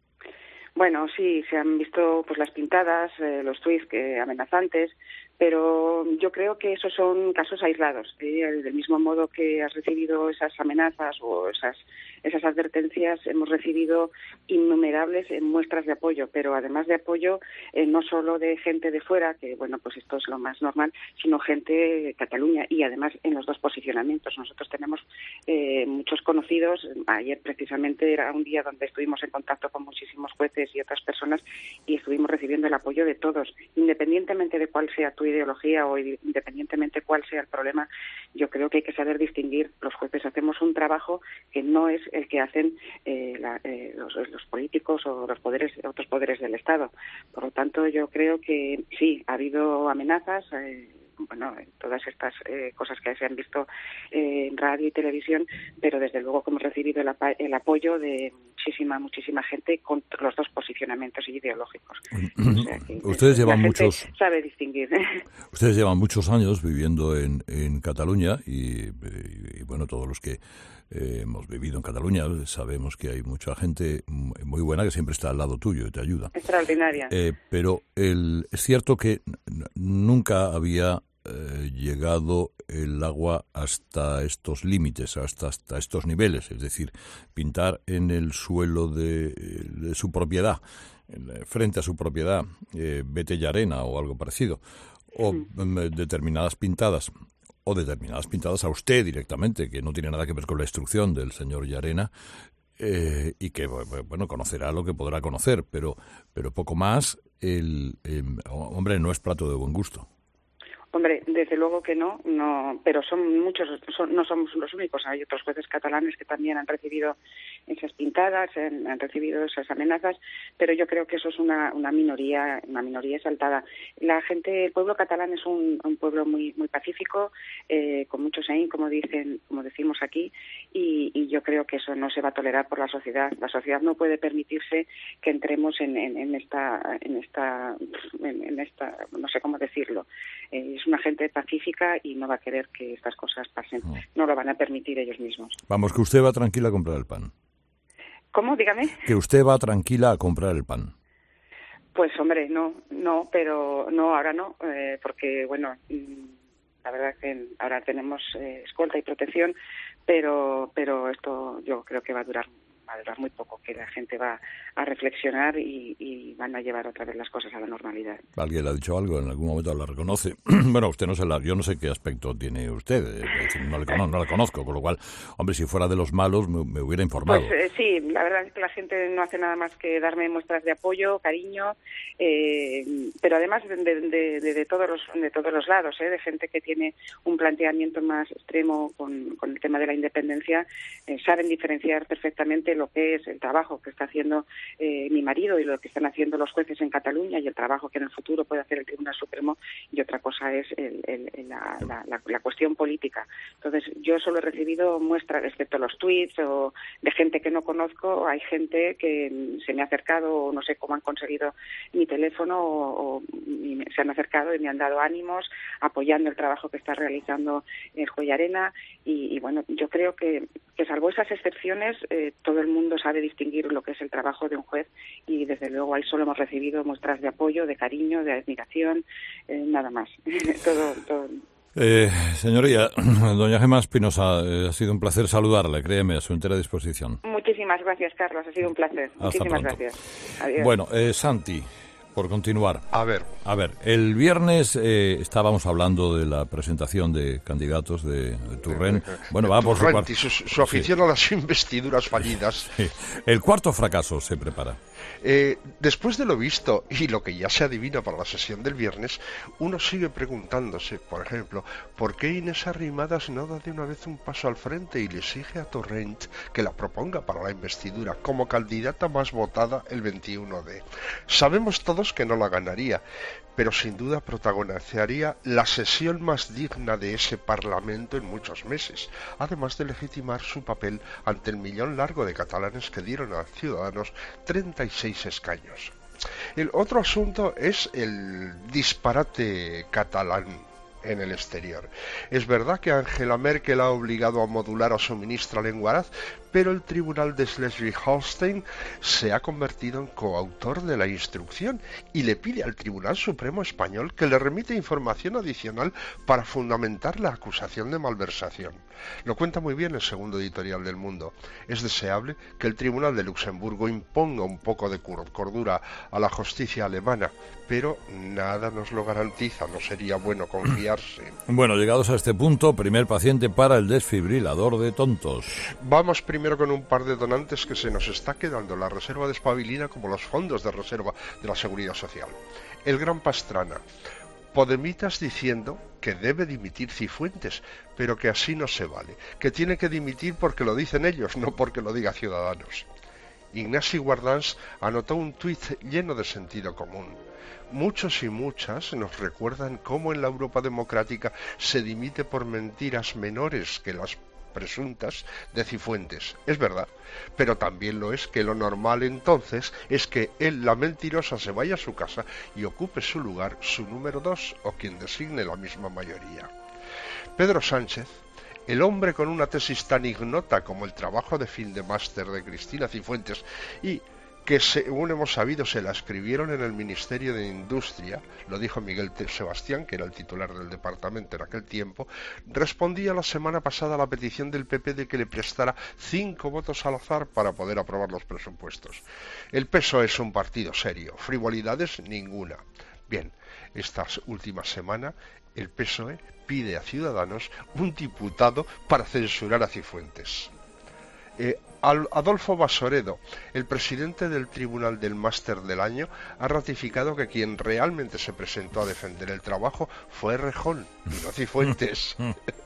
S1: Bueno, sí, se han visto pues las pintadas, eh, los tuits que amenazantes, pero yo creo que esos son casos aislados. ¿eh? Del mismo modo que has recibido esas amenazas o esas esas advertencias, hemos recibido innumerables muestras de apoyo, pero además de apoyo, eh, no solo de gente de fuera, que bueno, pues esto es lo más normal, sino gente de Cataluña y además en los dos posicionamientos. Nosotros tenemos eh, muchos conocidos. Ayer precisamente era un día donde estuvimos en contacto con muchísimos jueces y otras personas y estuvimos recibiendo el apoyo de todos, independientemente de cuál sea tu ideología o independientemente cuál sea el problema. Yo creo que hay que saber distinguir. Los jueces hacemos un trabajo que no es el que hacen eh, la, eh, los, los políticos o los poderes, otros poderes del Estado. Por lo tanto, yo creo que sí, ha habido amenazas, eh, bueno, todas estas eh, cosas que se han visto eh, en radio y televisión, pero desde luego que hemos recibido el, apa- el apoyo de muchísima, muchísima gente con los dos posicionamientos ideológicos. O sea que
S3: ustedes llevan
S1: la gente
S3: muchos
S1: sabe distinguir.
S3: Ustedes llevan muchos años viviendo en, en Cataluña y, y, y bueno, todos los que eh, hemos vivido en Cataluña sabemos que hay mucha gente muy buena que siempre está al lado tuyo y te ayuda.
S1: Extraordinaria.
S3: Eh, pero el, es cierto que n- nunca había eh, llegado el agua hasta estos límites, hasta, hasta estos niveles, es decir, pintar en el suelo de, de su propiedad, frente a su propiedad, eh, vete y arena o algo parecido, o mm. determinadas pintadas, o determinadas pintadas a usted directamente, que no tiene nada que ver con la instrucción del señor Llarena, eh, y que, bueno, conocerá lo que podrá conocer, pero, pero poco más, el, eh, hombre, no es plato de buen gusto.
S1: Hombre, desde luego que no, no, pero son muchos, son, no somos los únicos. Hay otros jueces catalanes que también han recibido esas pintadas, han, han recibido esas amenazas, pero yo creo que eso es una, una minoría, una minoría exaltada. La gente, el pueblo catalán es un, un pueblo muy, muy pacífico, eh, con mucho seín, como dicen, como decimos aquí, y, y yo creo que eso no se va a tolerar por la sociedad. La sociedad no puede permitirse que entremos en, en, en esta, en esta, en, en esta, no sé cómo decirlo. Eh, es una gente pacífica y no va a querer que estas cosas pasen. No. no lo van a permitir ellos mismos.
S3: Vamos, que usted va tranquila a comprar el pan.
S1: ¿Cómo? Dígame.
S3: Que usted va tranquila a comprar el pan.
S1: Pues, hombre, no, no, pero no, ahora no, eh, porque, bueno, la verdad que ahora tenemos eh, escolta y protección, pero, pero esto yo creo que va a durar va a durar muy poco, que la gente va a reflexionar y, y van a llevar otra vez las cosas a la normalidad.
S3: ¿Alguien le ha dicho algo? ¿En algún momento la reconoce? Bueno, usted no sé, la, yo no sé qué aspecto tiene usted, no le, conozco, no le conozco, con lo cual, hombre, si fuera de los malos me, me hubiera informado.
S1: Pues eh, sí, la verdad es que la gente no hace nada más que darme muestras de apoyo, cariño, eh, pero además de, de, de, de, todos los, de todos los lados, eh, de gente que tiene un planteamiento más extremo con, con el tema de la independencia, eh, saben diferenciar perfectamente lo que es el trabajo que está haciendo eh, mi marido y lo que están haciendo los jueces en Cataluña y el trabajo que en el futuro puede hacer el Tribunal Supremo, y otra cosa es el, el, el, la, la, la, la cuestión política. Entonces, yo solo he recibido muestras, excepto los tweets o de gente que no conozco, hay gente que se me ha acercado o no sé cómo han conseguido mi teléfono o, o me, se han acercado y me han dado ánimos apoyando el trabajo que está realizando el juez Llarena y, y bueno, yo creo que, que salvo esas excepciones, eh, todo el mundo sabe distinguir lo que es el trabajo de un juez y desde luego ahí solo hemos recibido muestras de apoyo, de cariño, de admiración, eh, nada más. todo, todo.
S3: Eh, señoría, doña Gemma Espinosa, eh, ha sido un placer saludarle, créeme, a su entera disposición.
S1: Muchísimas gracias, Carlos, ha sido un placer.
S3: Hasta
S1: Muchísimas
S3: pronto.
S1: gracias. Adiós.
S3: Bueno, eh, Santi, por continuar.
S20: A ver.
S3: A ver, el viernes eh, estábamos hablando de la presentación de candidatos de, de Turren. Bueno, va por su cuarto.
S20: Y su, su afición sí. a las investiduras fallidas.
S3: Sí. El cuarto fracaso se prepara.
S20: Eh, después de lo visto y lo que ya se adivina para la sesión del viernes, uno sigue preguntándose, por ejemplo, ¿por qué Inés Arrimadas no da de una vez un paso al frente y le exige a Torrent que la proponga para la investidura como candidata más votada el veintiuno de? Sabemos todos que no la ganaría, pero sin duda protagonizaría la sesión más digna de ese Parlamento en muchos meses, además de legitimar su papel ante el millón largo de catalanes que dieron a Ciudadanos treinta y seis escaños. El otro asunto es el disparate catalán en el exterior. Es verdad que Angela Merkel ha obligado a modular a su ministra Lenguaraz, pero el Tribunal de Schleswig-Holstein se ha convertido en coautor de la instrucción y le pide al Tribunal Supremo español que le remita información adicional para fundamentar la acusación de malversación. Lo cuenta muy bien el segundo editorial del Mundo. Es deseable que el Tribunal de Luxemburgo imponga un poco de cordura a la justicia alemana, pero nada nos lo garantiza, no sería bueno confiarse.
S3: Bueno, llegados a este punto, primer paciente para el desfibrilador de tontos.
S20: Vamos primero con un par de donantes que se nos está quedando la reserva de espabilina como los fondos de reserva de la Seguridad Social. El Gran Pastrana. Podemitas diciendo que debe dimitir Cifuentes, pero que así no se vale, que tiene que dimitir porque lo dicen ellos, no porque lo diga Ciudadanos. Ignasi Guardans anotó un tuit lleno de sentido común. Muchos y muchas nos recuerdan cómo en la Europa democrática se dimite por mentiras menores que las presuntas de Cifuentes. Es verdad, pero también lo es que lo normal entonces es que él, la mentirosa, se vaya a su casa y ocupe su lugar su número dos o quien designe la misma mayoría. Pedro Sánchez, el hombre con una tesis tan ignota como el trabajo de fin de máster de Cristina Cifuentes y que según hemos sabido se la escribieron en el Ministerio de Industria, lo dijo Miguel Sebastián, que era el titular del departamento en aquel tiempo, respondía la semana pasada a la petición del P P de que le prestara cinco votos al azar para poder aprobar los presupuestos. El P S O E es un partido serio, frivolidades ninguna. Bien, esta última semana el P S O E pide a Ciudadanos un diputado para censurar a Cifuentes. Eh, Adolfo Basoredo, el presidente del Tribunal del Máster del Año, ha ratificado que quien realmente se presentó a defender el trabajo fue Rejón y no Cifuentes.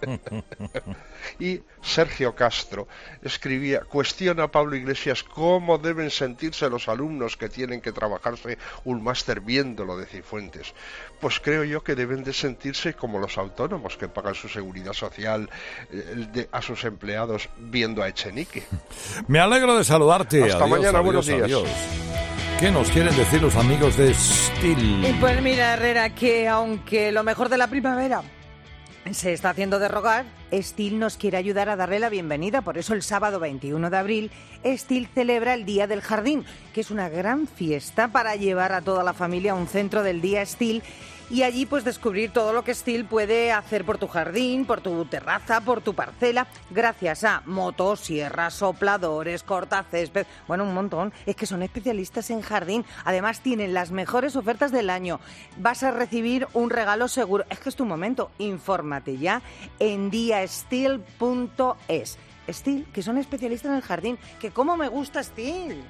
S20: Y Sergio Castro escribía, cuestiona a Pablo Iglesias cómo deben sentirse los alumnos que tienen que trabajarse un máster viendo lo de Cifuentes. Pues creo yo que deben de sentirse como los autónomos que pagan su seguridad social eh, de, a sus empleados viendo a Echenique.
S3: Me alegro de saludarte.
S20: Hasta
S3: adiós,
S20: mañana,
S3: adiós,
S20: buenos días.
S3: Adiós. ¿Qué nos quieren decir los amigos de Steel?
S22: Pues mira, Herrera, que aunque lo mejor de la primavera se está haciendo de rogar, Steel nos quiere ayudar a darle la bienvenida. Por eso el sábado veintiuno de abril, Steel celebra el Día del Jardín, que es una gran fiesta para llevar a toda la familia a un centro del Día Steel y allí pues descubrir todo lo que Steel puede hacer por tu jardín, por tu terraza, por tu parcela, gracias a motosierras, sopladores, cortacésped, bueno, un montón. Es que son especialistas en jardín, además tienen las mejores ofertas del año. Vas a recibir un regalo seguro. Es que es tu momento, infórmate ya en dia steel punto es. Steel, que son especialistas en el jardín, que cómo me gusta Steel.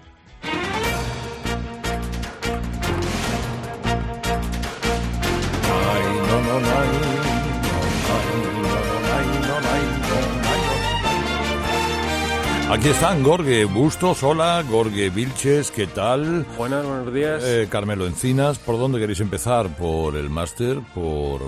S3: Aquí están Gorge Bustos, hola, Gorge Vilches, ¿qué tal?
S21: Buenas, buenos días.
S3: Eh, Carmelo Encinas, ¿por dónde queréis empezar? ¿Por el máster? ¿Por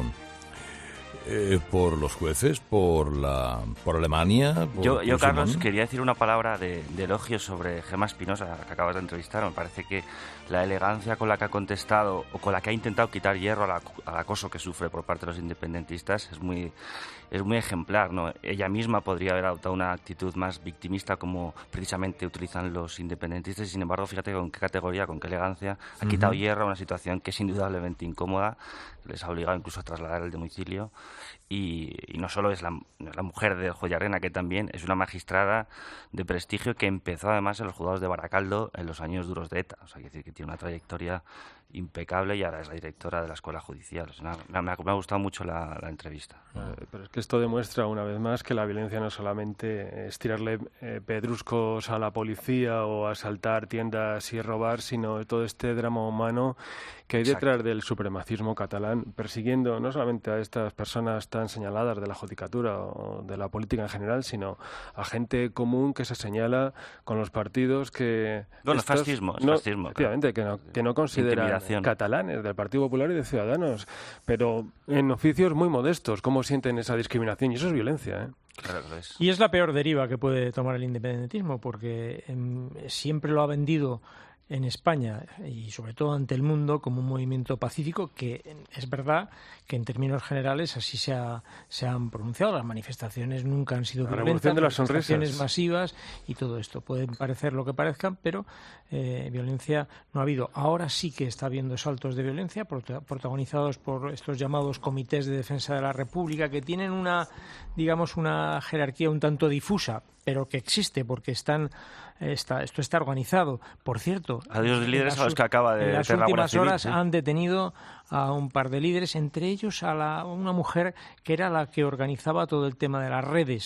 S3: eh, por los jueces? ¿Por la por Alemania? Por,
S4: yo, yo
S3: por
S4: Carlos,
S3: Simón?
S4: quería decir una palabra de, de elogio sobre Gemma Espinosa, que acabas de entrevistar. Me parece que la elegancia con la que ha contestado o con la que ha intentado quitar hierro al, al acoso que sufre por parte de los independentistas es muy es muy ejemplar, ¿no? Ella misma podría haber adoptado una actitud más victimista como precisamente utilizan los independentistas y sin embargo, fíjate con qué categoría, con qué elegancia ha quitado uh-huh. hierro a una situación que es indudablemente incómoda, les ha obligado incluso a trasladar el domicilio y, y no solo es la, la mujer de Joyarrena, que también es una magistrada de prestigio que empezó además en los juzgados de Baracaldo en los años duros de ETA, o sea, que decir que tiene una trayectoria impecable y ahora es la directora de la Escuela Judicial. O sea, me, ha, me ha gustado mucho la, la entrevista.
S21: Eh, pero es que esto demuestra una vez más que la violencia no solamente es tirarle eh, pedruscos a la policía o asaltar tiendas y robar, sino todo este drama humano que hay detrás Exacto. del supremacismo catalán, persiguiendo no solamente a estas personas tan señaladas de la judicatura o de la política en general, sino a gente común que se señala con los partidos que...
S4: Bueno,
S21: estos,
S4: fascismo, es
S21: no,
S4: fascismo.
S21: Efectivamente,
S4: Claro.
S21: que no, que no consideran catalanes del Partido Popular y de Ciudadanos, pero en oficios muy modestos, cómo sienten esa discriminación, y eso es violencia, ¿eh?
S4: Claro que es.
S21: Y es la peor deriva que puede tomar el independentismo, porque eh, siempre lo ha vendido en España y sobre todo ante el mundo como un movimiento pacífico, que es verdad que en términos generales así se, ha, se han pronunciado. Las manifestaciones nunca han sido la violentas, revolución de las manifestaciones sonrisas masivas y todo esto. Pueden parecer lo que parezcan, pero eh, violencia no ha habido. Ahora sí que está habiendo saltos de violencia protagonizados por estos llamados comités de defensa de la República, que tienen una, digamos, una jerarquía un tanto difusa, pero que existe porque están Está, esto está organizado. Por cierto,
S4: a los líderes a los que acaba de
S21: en las últimas horas ¿sí? han detenido a un par de líderes, entre ellos a la, una mujer que era la que organizaba todo el tema de las redes,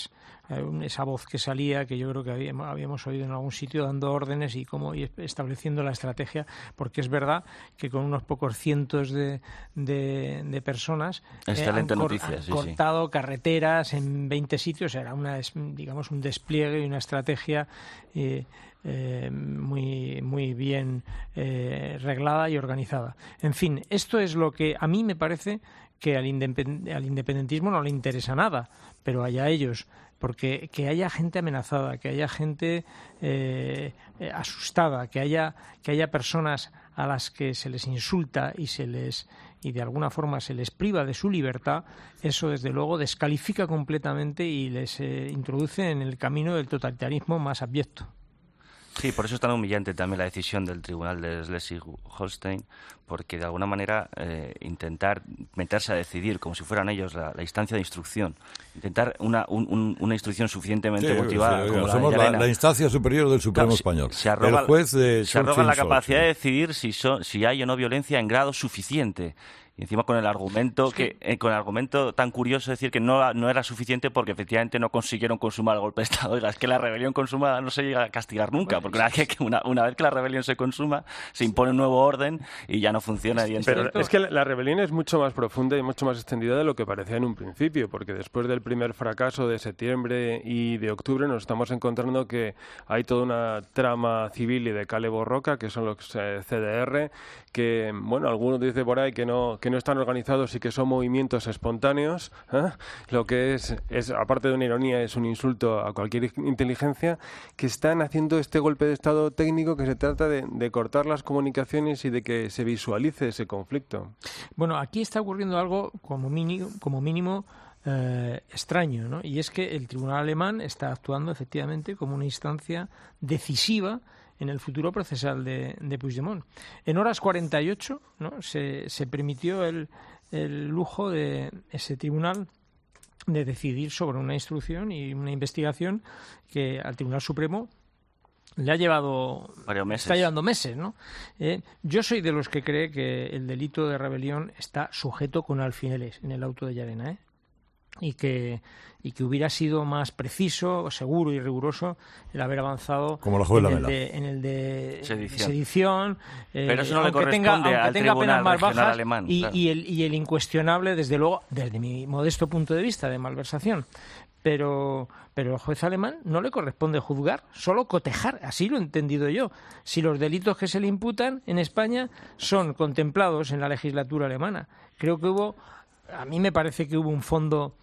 S21: esa voz que salía, que yo creo que habíamos, habíamos oído en algún sitio, dando órdenes y cómo y estableciendo la estrategia, porque es verdad que con unos pocos cientos de, de, de personas
S4: Excelente
S21: eh, han,
S4: noticia,
S21: han
S4: sí,
S21: cortado
S4: sí.
S21: carreteras en veinte sitios. Era una, digamos, un despliegue y una estrategia eh, eh, muy, muy bien eh, reglada y organizada. En fin, esto es lo que a mí me parece que al, independ al independentismo no le interesa nada, pero allá ellos, porque que haya gente amenazada, que haya gente eh, eh, asustada, que haya, que haya personas a las que se les insulta y se les y de alguna forma se les priva de su libertad, eso desde luego descalifica completamente y les eh, introduce en el camino del totalitarismo más abyecto.
S4: Sí, por eso es tan humillante también la decisión del tribunal de Schleswig-Holstein, porque de alguna manera eh, intentar meterse a decidir como si fueran ellos la, la instancia de instrucción, intentar una, un, un, una instrucción suficientemente
S3: sí,
S4: motivada
S3: sí,
S4: como
S3: somos
S4: la de
S3: la, la instancia superior del Supremo
S4: claro,
S3: español.
S4: Se, se arroga,
S3: el juez de
S4: se arroga la capacidad
S3: sí.
S4: de decidir si, so, si hay o no violencia en grado suficiente. Y encima con el argumento sí. que eh, con el argumento tan curioso de decir que no, no era suficiente porque efectivamente no consiguieron consumar el golpe de Estado. Oiga, es que la rebelión consumada no se llega a castigar nunca, porque una vez que, una, una vez que la rebelión se consuma, se impone un nuevo orden y ya no funciona.
S7: Pero es que la rebelión es mucho más profunda y mucho más extendida de lo que parecía en un principio, porque después del primer fracaso de septiembre y de octubre nos estamos encontrando que hay toda una trama civil y de cale borroca, que son los eh, C D R, que, bueno, algunos dicen por ahí que no que no están organizados y que son movimientos espontáneos, ¿eh? Lo que es, es, aparte de una ironía, es un insulto a cualquier inteligencia, que están haciendo este golpe de Estado técnico que se trata de, de cortar las comunicaciones y de que se visualice ese conflicto.
S21: Bueno, aquí está ocurriendo algo como mínimo, como mínimo eh, extraño, ¿no? Y es que el tribunal alemán está actuando efectivamente como una instancia decisiva en el futuro procesal de, de Puigdemont. En horas cuarenta y ocho, ¿no? se, se permitió el, el lujo de ese tribunal de decidir sobre una instrucción y una investigación que al Tribunal Supremo le ha llevado
S4: varios meses.
S21: Está llevando meses, ¿no? Eh, yo soy de los que cree que el delito de rebelión está sujeto con alfineres en el auto de Llarena, ¿eh? y que y que hubiera sido más preciso, seguro y riguroso el haber avanzado
S3: Como la juez
S21: en, el
S3: Lamela.
S21: de, en el de
S4: sedición,
S21: sedición
S4: eh, pero eso no le
S21: aunque
S4: corresponde
S21: tenga, aunque
S4: al
S21: tenga
S4: Tribunal
S21: penas más
S4: Regional
S21: bajas
S4: alemán,
S21: y,
S4: claro.
S21: y, el, y el incuestionable, desde luego, desde mi modesto punto de vista de malversación. Pero, pero al juez alemán no le corresponde juzgar, solo cotejar, así lo he entendido yo. Si los delitos que se le imputan en España son contemplados en la legislatura alemana. Creo que hubo, a mí me parece que hubo un fondo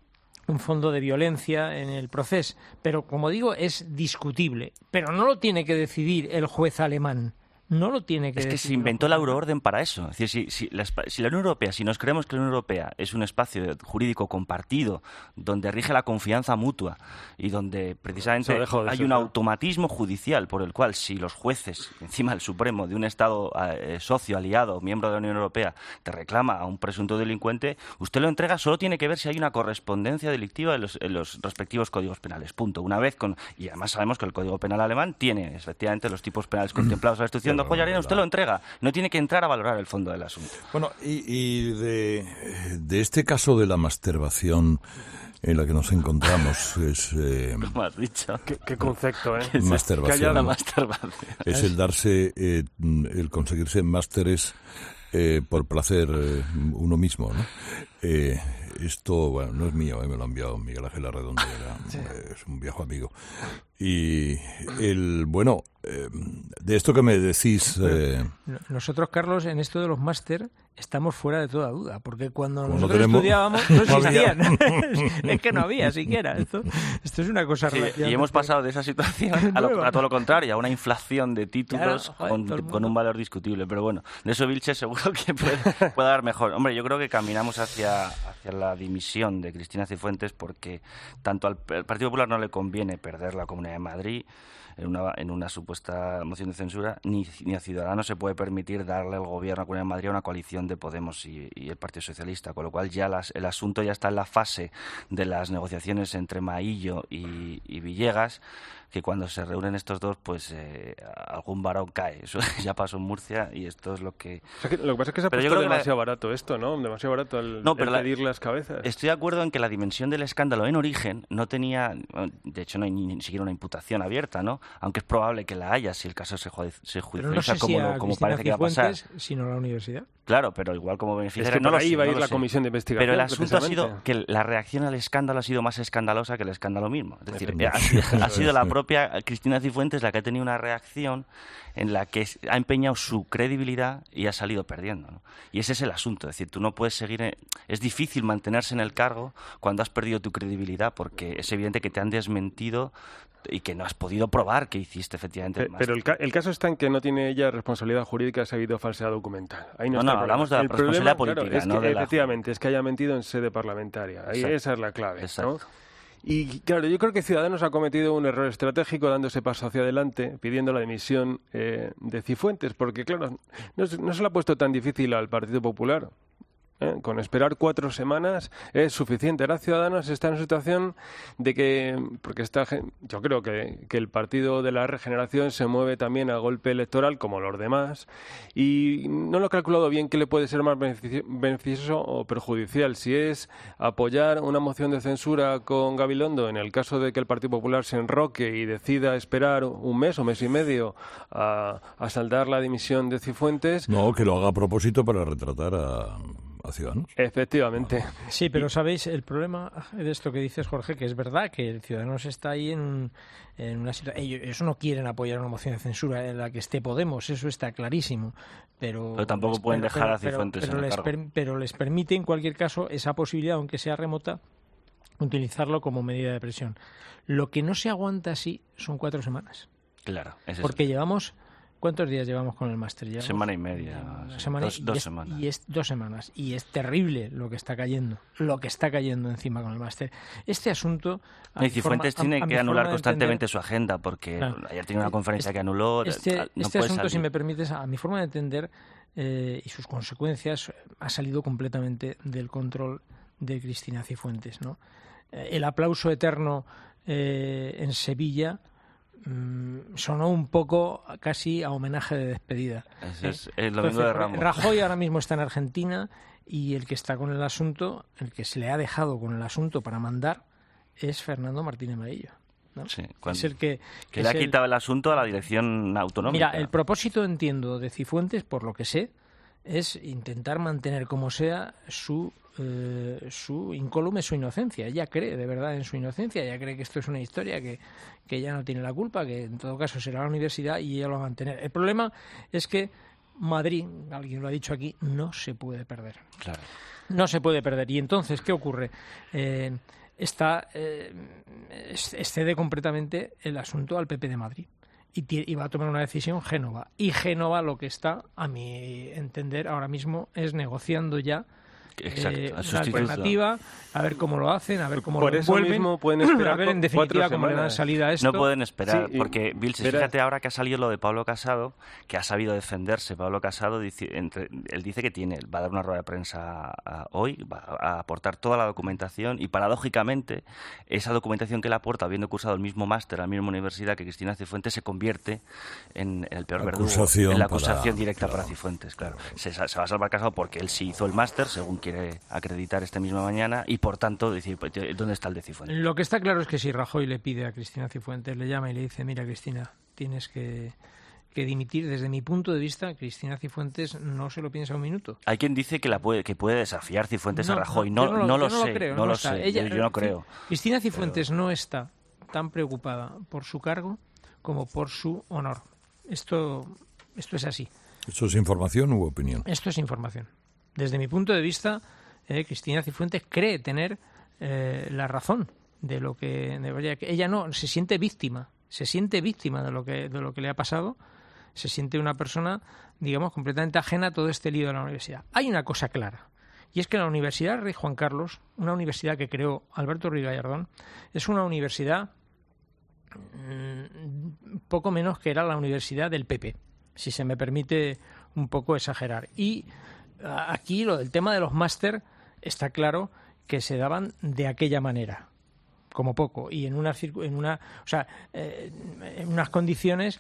S21: un fondo de violencia en el proceso, pero como digo, es discutible. Pero no lo tiene que decidir el juez alemán. No lo tiene que
S4: Es que
S21: decidir.
S4: se inventó la euroorden para eso. Es decir, si, si, la, si la Unión Europea, si nos creemos que la Unión Europea es un espacio jurídico compartido, donde rige la confianza mutua y donde precisamente hay un automatismo judicial por el cual si los jueces, encima del Supremo, de un Estado eh, socio, aliado, miembro de la Unión Europea, te reclama a un presunto delincuente, usted lo entrega, solo tiene que ver si hay una correspondencia delictiva en los, en los respectivos códigos penales. Punto. Una vez con... Y además sabemos que el Código Penal alemán tiene, efectivamente, los tipos penales contemplados en la instrucción. Don Llarena, usted lo entrega, no tiene que entrar a valorar el fondo del asunto.
S3: Bueno, y, y de, de este caso de la masturbación en la que nos encontramos es... Eh,
S4: ¿Cómo has dicho?
S7: ¿Qué, qué concepto, eh?
S3: Masturbación.
S4: Que haya la masturbación.
S3: Es el darse, eh, el conseguirse másteres eh, por placer eh, uno mismo, ¿no? Eh, esto, bueno, no es mío, eh, me lo ha enviado Miguel Ángel Arredondera, sí. Es un viejo amigo. Y el, bueno, eh, de esto que me decís... Eh,
S21: Nosotros, Carlos, en esto de los máster estamos fuera de toda duda, porque cuando
S3: Como
S21: nosotros
S3: no tenemos...
S21: estudiábamos no existían. Es que no había siquiera. Esto, esto es una cosa
S4: sí,
S21: relativamente...
S4: Y hemos pasado de esa situación a, lo, a todo lo contrario, a una inflación de títulos claro, joder, con, con un valor discutible. Pero bueno, de eso Vilches seguro que puede, puede dar mejor. Hombre, yo creo que caminamos hacia, hacia la dimisión de Cristina Cifuentes porque tanto al, al Partido Popular no le conviene perder la Comunidad de Madrid en una, en una supuesta moción de censura, ni, ni a Ciudadanos se puede permitir darle el gobierno a la Comunidad de Madrid a una coalición de Podemos y, y el Partido Socialista, con lo cual ya las, el asunto ya está en la fase de las negociaciones entre Maillo y, y Villegas, que cuando se reúnen estos dos, pues eh, algún varón cae. Eso ya pasó en Murcia y esto es lo que...
S7: O sea que lo que pasa es que se ha
S4: pero
S7: puesto demasiado
S4: la...
S7: barato esto, ¿no? Demasiado barato el,
S4: no, pero
S7: el pedir
S4: la...
S7: las cabezas.
S4: Estoy de acuerdo en que la dimensión del escándalo en origen no tenía... De hecho, no hay ni, ni siquiera una imputación abierta, ¿no? Aunque es probable que la haya si el caso se, ju se judicializa
S21: no sé
S4: como,
S21: si
S4: lo, como
S21: Cristina
S4: parece que va a pasar.
S21: Sino la universidad.
S4: Claro, pero igual como beneficiario...
S7: Es que
S4: no
S7: por
S4: lo
S7: ahí
S4: sé,
S7: va a
S4: no
S7: ir
S4: lo
S7: la
S4: sé.
S7: comisión de investigación.
S4: Pero el asunto ha sido que la reacción al escándalo ha sido más escandalosa que el escándalo mismo. Es decir, ha sido, ha sido la propia Cristina Cifuentes la que ha tenido una reacción en la que ha empeñado su credibilidad y ha salido perdiendo, ¿no? Y ese es el asunto. Es decir, tú no puedes seguir... En... Es difícil mantenerse en el cargo cuando has perdido tu credibilidad porque es evidente que te han desmentido y que no has podido probar que hiciste efectivamente el
S7: máster. Pero el, ca el caso está en que no tiene ella responsabilidad jurídica si ha habido falsedad documental. Ahí no,
S4: no,
S7: está
S4: no hablamos de la
S7: el
S4: responsabilidad
S7: problema,
S4: política,
S7: claro, es
S4: no
S7: que,
S4: de la...
S7: efectivamente, es que haya mentido en sede parlamentaria. Ahí
S4: Exacto.
S7: esa es la clave,
S4: Exacto.
S7: ¿no? Y claro, yo creo que Ciudadanos ha cometido un error estratégico dando ese paso hacia adelante, pidiendo la dimisión eh, de Cifuentes, porque claro, no, no se le ha puesto tan difícil al Partido Popular. ¿Eh? Con esperar cuatro semanas es suficiente. Ahora Ciudadanos está en una situación de que, porque está, yo creo que, que el Partido de la Regeneración se mueve también a golpe electoral como los demás y no lo he calculado bien qué le puede ser más beneficioso o perjudicial, si es apoyar una moción de censura con Gabilondo en el caso de que el Partido Popular se enroque y decida esperar un mes o mes y medio a, a saldar la dimisión de Cifuentes.
S3: No, que lo haga a propósito para retratar a... Ciudadanos.
S7: Efectivamente.
S21: Sí, pero sabéis, el problema de esto que dices, Jorge, que es verdad que el Ciudadanos está ahí en, en una situación... Ellos, ellos no quieren apoyar una moción de censura en la que esté Podemos, eso está clarísimo. Pero,
S4: pero tampoco
S21: les,
S4: pueden
S21: pero,
S4: dejar
S21: pero,
S4: a Cifuentes
S21: pero,
S4: en el
S21: les
S4: cargo.
S21: per, pero les permite, en cualquier caso, esa posibilidad, aunque sea remota, utilizarlo como medida de presión. Lo que no se aguanta así son cuatro semanas.
S4: Claro. Es
S21: porque
S4: eso.
S21: llevamos... ¿Cuántos días llevamos con el máster? ¿Llevamos?
S4: Semana y media.
S21: Sí. Semana,
S4: dos,
S21: y
S4: dos
S21: es,
S4: semanas.
S21: Y es dos semanas. Y es terrible lo que está cayendo. Lo que está cayendo encima con el máster. Este asunto...
S4: Y Cifuentes forma, tiene a, a que anular constantemente entender, su agenda porque claro, ayer tiene una conferencia que anuló.
S21: Este,
S4: no
S21: este asunto,
S4: salir.
S21: si me permites, a mi forma de entender eh, y sus consecuencias, ha salido completamente del control de Cristina Cifuentes, ¿no? Eh, el aplauso eterno eh, en Sevilla... sonó un poco casi a homenaje de despedida.
S4: Eso es el domingo de Ramos.
S21: Rajoy ahora mismo está en Argentina y el que está con el asunto, el que se le ha dejado con el asunto para mandar, es Fernando Martínez Maillo, ¿no?
S4: Sí, cuando,
S21: es el que,
S4: que le ha quitado el... el asunto a la dirección autonómica.
S21: Mira, el propósito, entiendo, de Cifuentes, por lo que sé, es intentar mantener como sea su eh, su incólume, su inocencia. Ella cree de verdad en su inocencia, ella cree que esto es una historia, que, que ella no tiene la culpa, que en todo caso será la universidad y ella lo va a mantener. El problema es que Madrid, alguien lo ha dicho aquí, no se puede perder.
S4: Claro.
S21: No se puede perder. Y entonces, ¿qué ocurre? Eh, está, eh, excede completamente el asunto al P P de Madrid. Y, y va a tomar una decisión Génova. Y Génova lo que está, a mi entender, ahora mismo es negociando ya
S4: Exacto,
S21: eh, una alternativa, a ver cómo lo hacen, a ver cómo
S7: Por
S21: lo
S7: eso
S21: envuelven,
S7: mismo pueden esperar
S21: a ver en definitiva cómo le dan
S7: semanas.
S21: salida a esto.
S4: No pueden esperar,
S7: sí,
S4: porque Vilches,
S7: verás.
S4: fíjate ahora que ha salido lo de Pablo Casado, que ha sabido defenderse. Pablo Casado, dice, entre, él dice que tiene, va a dar una rueda de prensa a, hoy, va a aportar toda la documentación y paradójicamente esa documentación que él aporta, habiendo cursado el mismo máster, la misma universidad que Cristina Cifuentes, se convierte en, en el peor
S3: acusación
S4: verdugo, en la acusación
S3: para,
S4: directa
S3: claro,
S4: para Cifuentes. Claro. Se, se va a salvar Casado porque él sí hizo el máster, según quiere acreditar esta misma mañana, y por tanto decir, ¿dónde está el de Cifuentes?
S21: Lo que está claro es que si Rajoy le pide a Cristina Cifuentes, le llama y le dice, mira Cristina, tienes que, que dimitir, desde mi punto de vista, Cristina Cifuentes no se lo piensa un minuto.
S4: Hay quien dice que la puede que puede desafiar Cifuentes
S21: no,
S4: a Rajoy,
S21: no,
S4: no,
S21: no,
S4: no lo,
S21: no
S4: sé,
S21: lo creo,
S4: no
S21: no
S4: lo
S21: está.
S4: sé,
S21: Ella,
S4: yo, yo no creo.
S21: Cristina Cifuentes
S4: pero...
S21: no está tan preocupada por su cargo como por su honor. Esto, esto es así.
S3: ¿Esto es información u opinión?
S21: Esto es información. Desde mi punto de vista, eh, Cristina Cifuentes cree tener eh, la razón de lo que debería. Ella no se siente víctima, se siente víctima de lo que de lo que le ha pasado, se siente una persona, digamos, completamente ajena a todo este lío de la universidad. Hay una cosa clara, y es que la Universidad Rey Juan Carlos, una universidad que creó Alberto Ruiz Gallardón, es una universidad mmm, poco menos que era la universidad del P P, si se me permite un poco exagerar. Y aquí lo del tema de los máster está claro que se daban de aquella manera, como poco, y en una, en una, o sea, eh, en unas condiciones,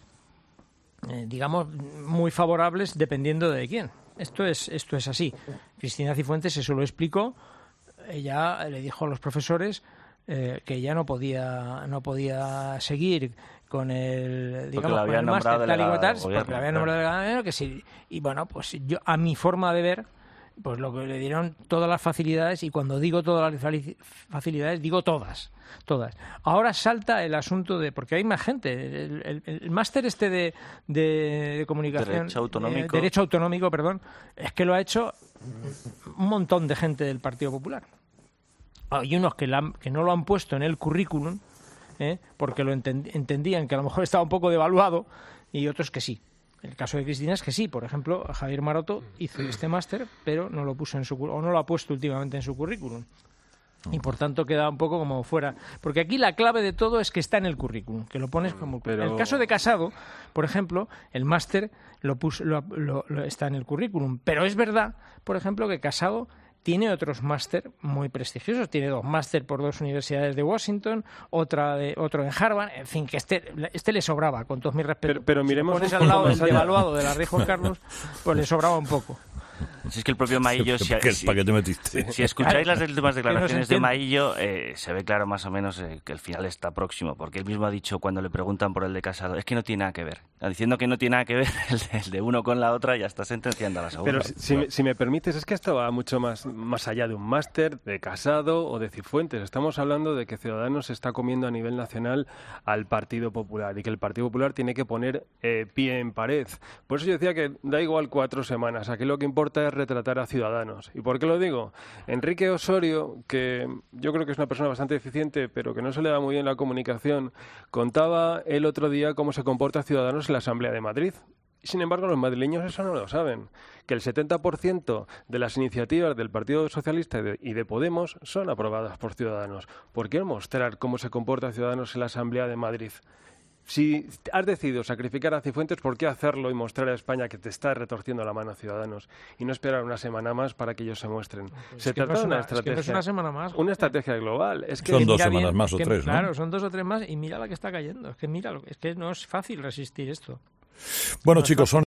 S21: eh, digamos, muy favorables dependiendo de quién. Esto es, esto es así. Cristina Cifuentes eso lo explicó. Ella le dijo a los profesores eh, que ya no podía, no podía seguir con el, digamos, con el máster tal y cual tal, porque la habían nombrado delegado, que sí. Y bueno, pues yo, a mi forma de ver, pues lo que le dieron todas las facilidades, y cuando digo todas las facilidades, digo todas, todas. Ahora salta el asunto de, porque hay más gente, el, el, el máster este de, de, de comunicación,
S4: derecho autonómico.
S21: Eh, derecho autonómico, perdón, es que lo ha hecho un montón de gente del Partido Popular. Hay unos que, la, que no lo han puesto en el currículum, ¿eh? porque lo entend, entendían que a lo mejor estaba un poco devaluado, y otros que sí. El caso de Cristina es que sí, por ejemplo, Javier Maroto hizo este máster, pero no lo puso en su o no lo ha puesto últimamente en su currículum. Y por tanto queda un poco como fuera. Porque aquí la clave de todo es que está en el currículum, que lo pones como... Pero... En el caso de Casado, por ejemplo, el máster lo puso, lo, lo, lo está en el currículum. Pero es verdad, por ejemplo, que Casado tiene otros máster muy prestigiosos. Tiene dos máster por dos universidades de Washington, otra de, otro en Harvard. En fin, que este, este le sobraba, con todos mis respetos.
S7: Pero, pero miremos
S21: si pones al lado del devaluado de la Rey Juan Carlos, pues le sobraba un poco.
S4: Si es que el propio Maillo, si,
S3: ¿Para qué,
S4: si,
S3: ¿para qué te metiste?
S4: si escucháis las últimas declaraciones de Maillo, eh, se ve claro más o menos eh, que el final está próximo, porque él mismo ha dicho cuando le preguntan por el de Casado, es que no tiene nada que ver. Diciendo que no tiene nada que ver el de, el de uno con la otra, ya está sentenciando a la segunda.
S7: Pero si, si, me, si me permites, es que esto va mucho más, más allá de un máster, de Casado o de Cifuentes. Estamos hablando de que Ciudadanos se está comiendo a nivel nacional al Partido Popular, y que el Partido Popular tiene que poner eh, pie en pared. Por eso yo decía que da igual cuatro semanas, aquí lo que importa es retratar a Ciudadanos. ¿Y por qué lo digo? Enrique Osorio, que yo creo que es una persona bastante eficiente, pero que no se le da muy bien la comunicación, contaba el otro día cómo se comporta Ciudadanos en la Asamblea de Madrid. Sin embargo, los madrileños eso no lo saben, que el setenta por ciento de las iniciativas del Partido Socialista y de, y de Podemos son aprobadas por Ciudadanos. ¿Por qué mostrar cómo se comporta Ciudadanos en la Asamblea de Madrid? Si has decidido sacrificar a Cifuentes, ¿por qué hacerlo y mostrar a España que te está retorciendo la mano a Ciudadanos y no esperar una semana más para que ellos se muestren?
S21: Pues
S7: se trata
S21: no
S7: de una,
S21: una
S7: estrategia.
S21: Es que no es una semana más.
S7: Una estrategia global. Es que
S3: son dos semanas
S21: bien,
S3: más o
S21: que,
S3: tres, ¿no?
S21: Claro, son dos o tres más, y mira la que está cayendo. Es que mira, es que no es fácil resistir esto.
S3: Bueno,
S21: no
S3: chicos, son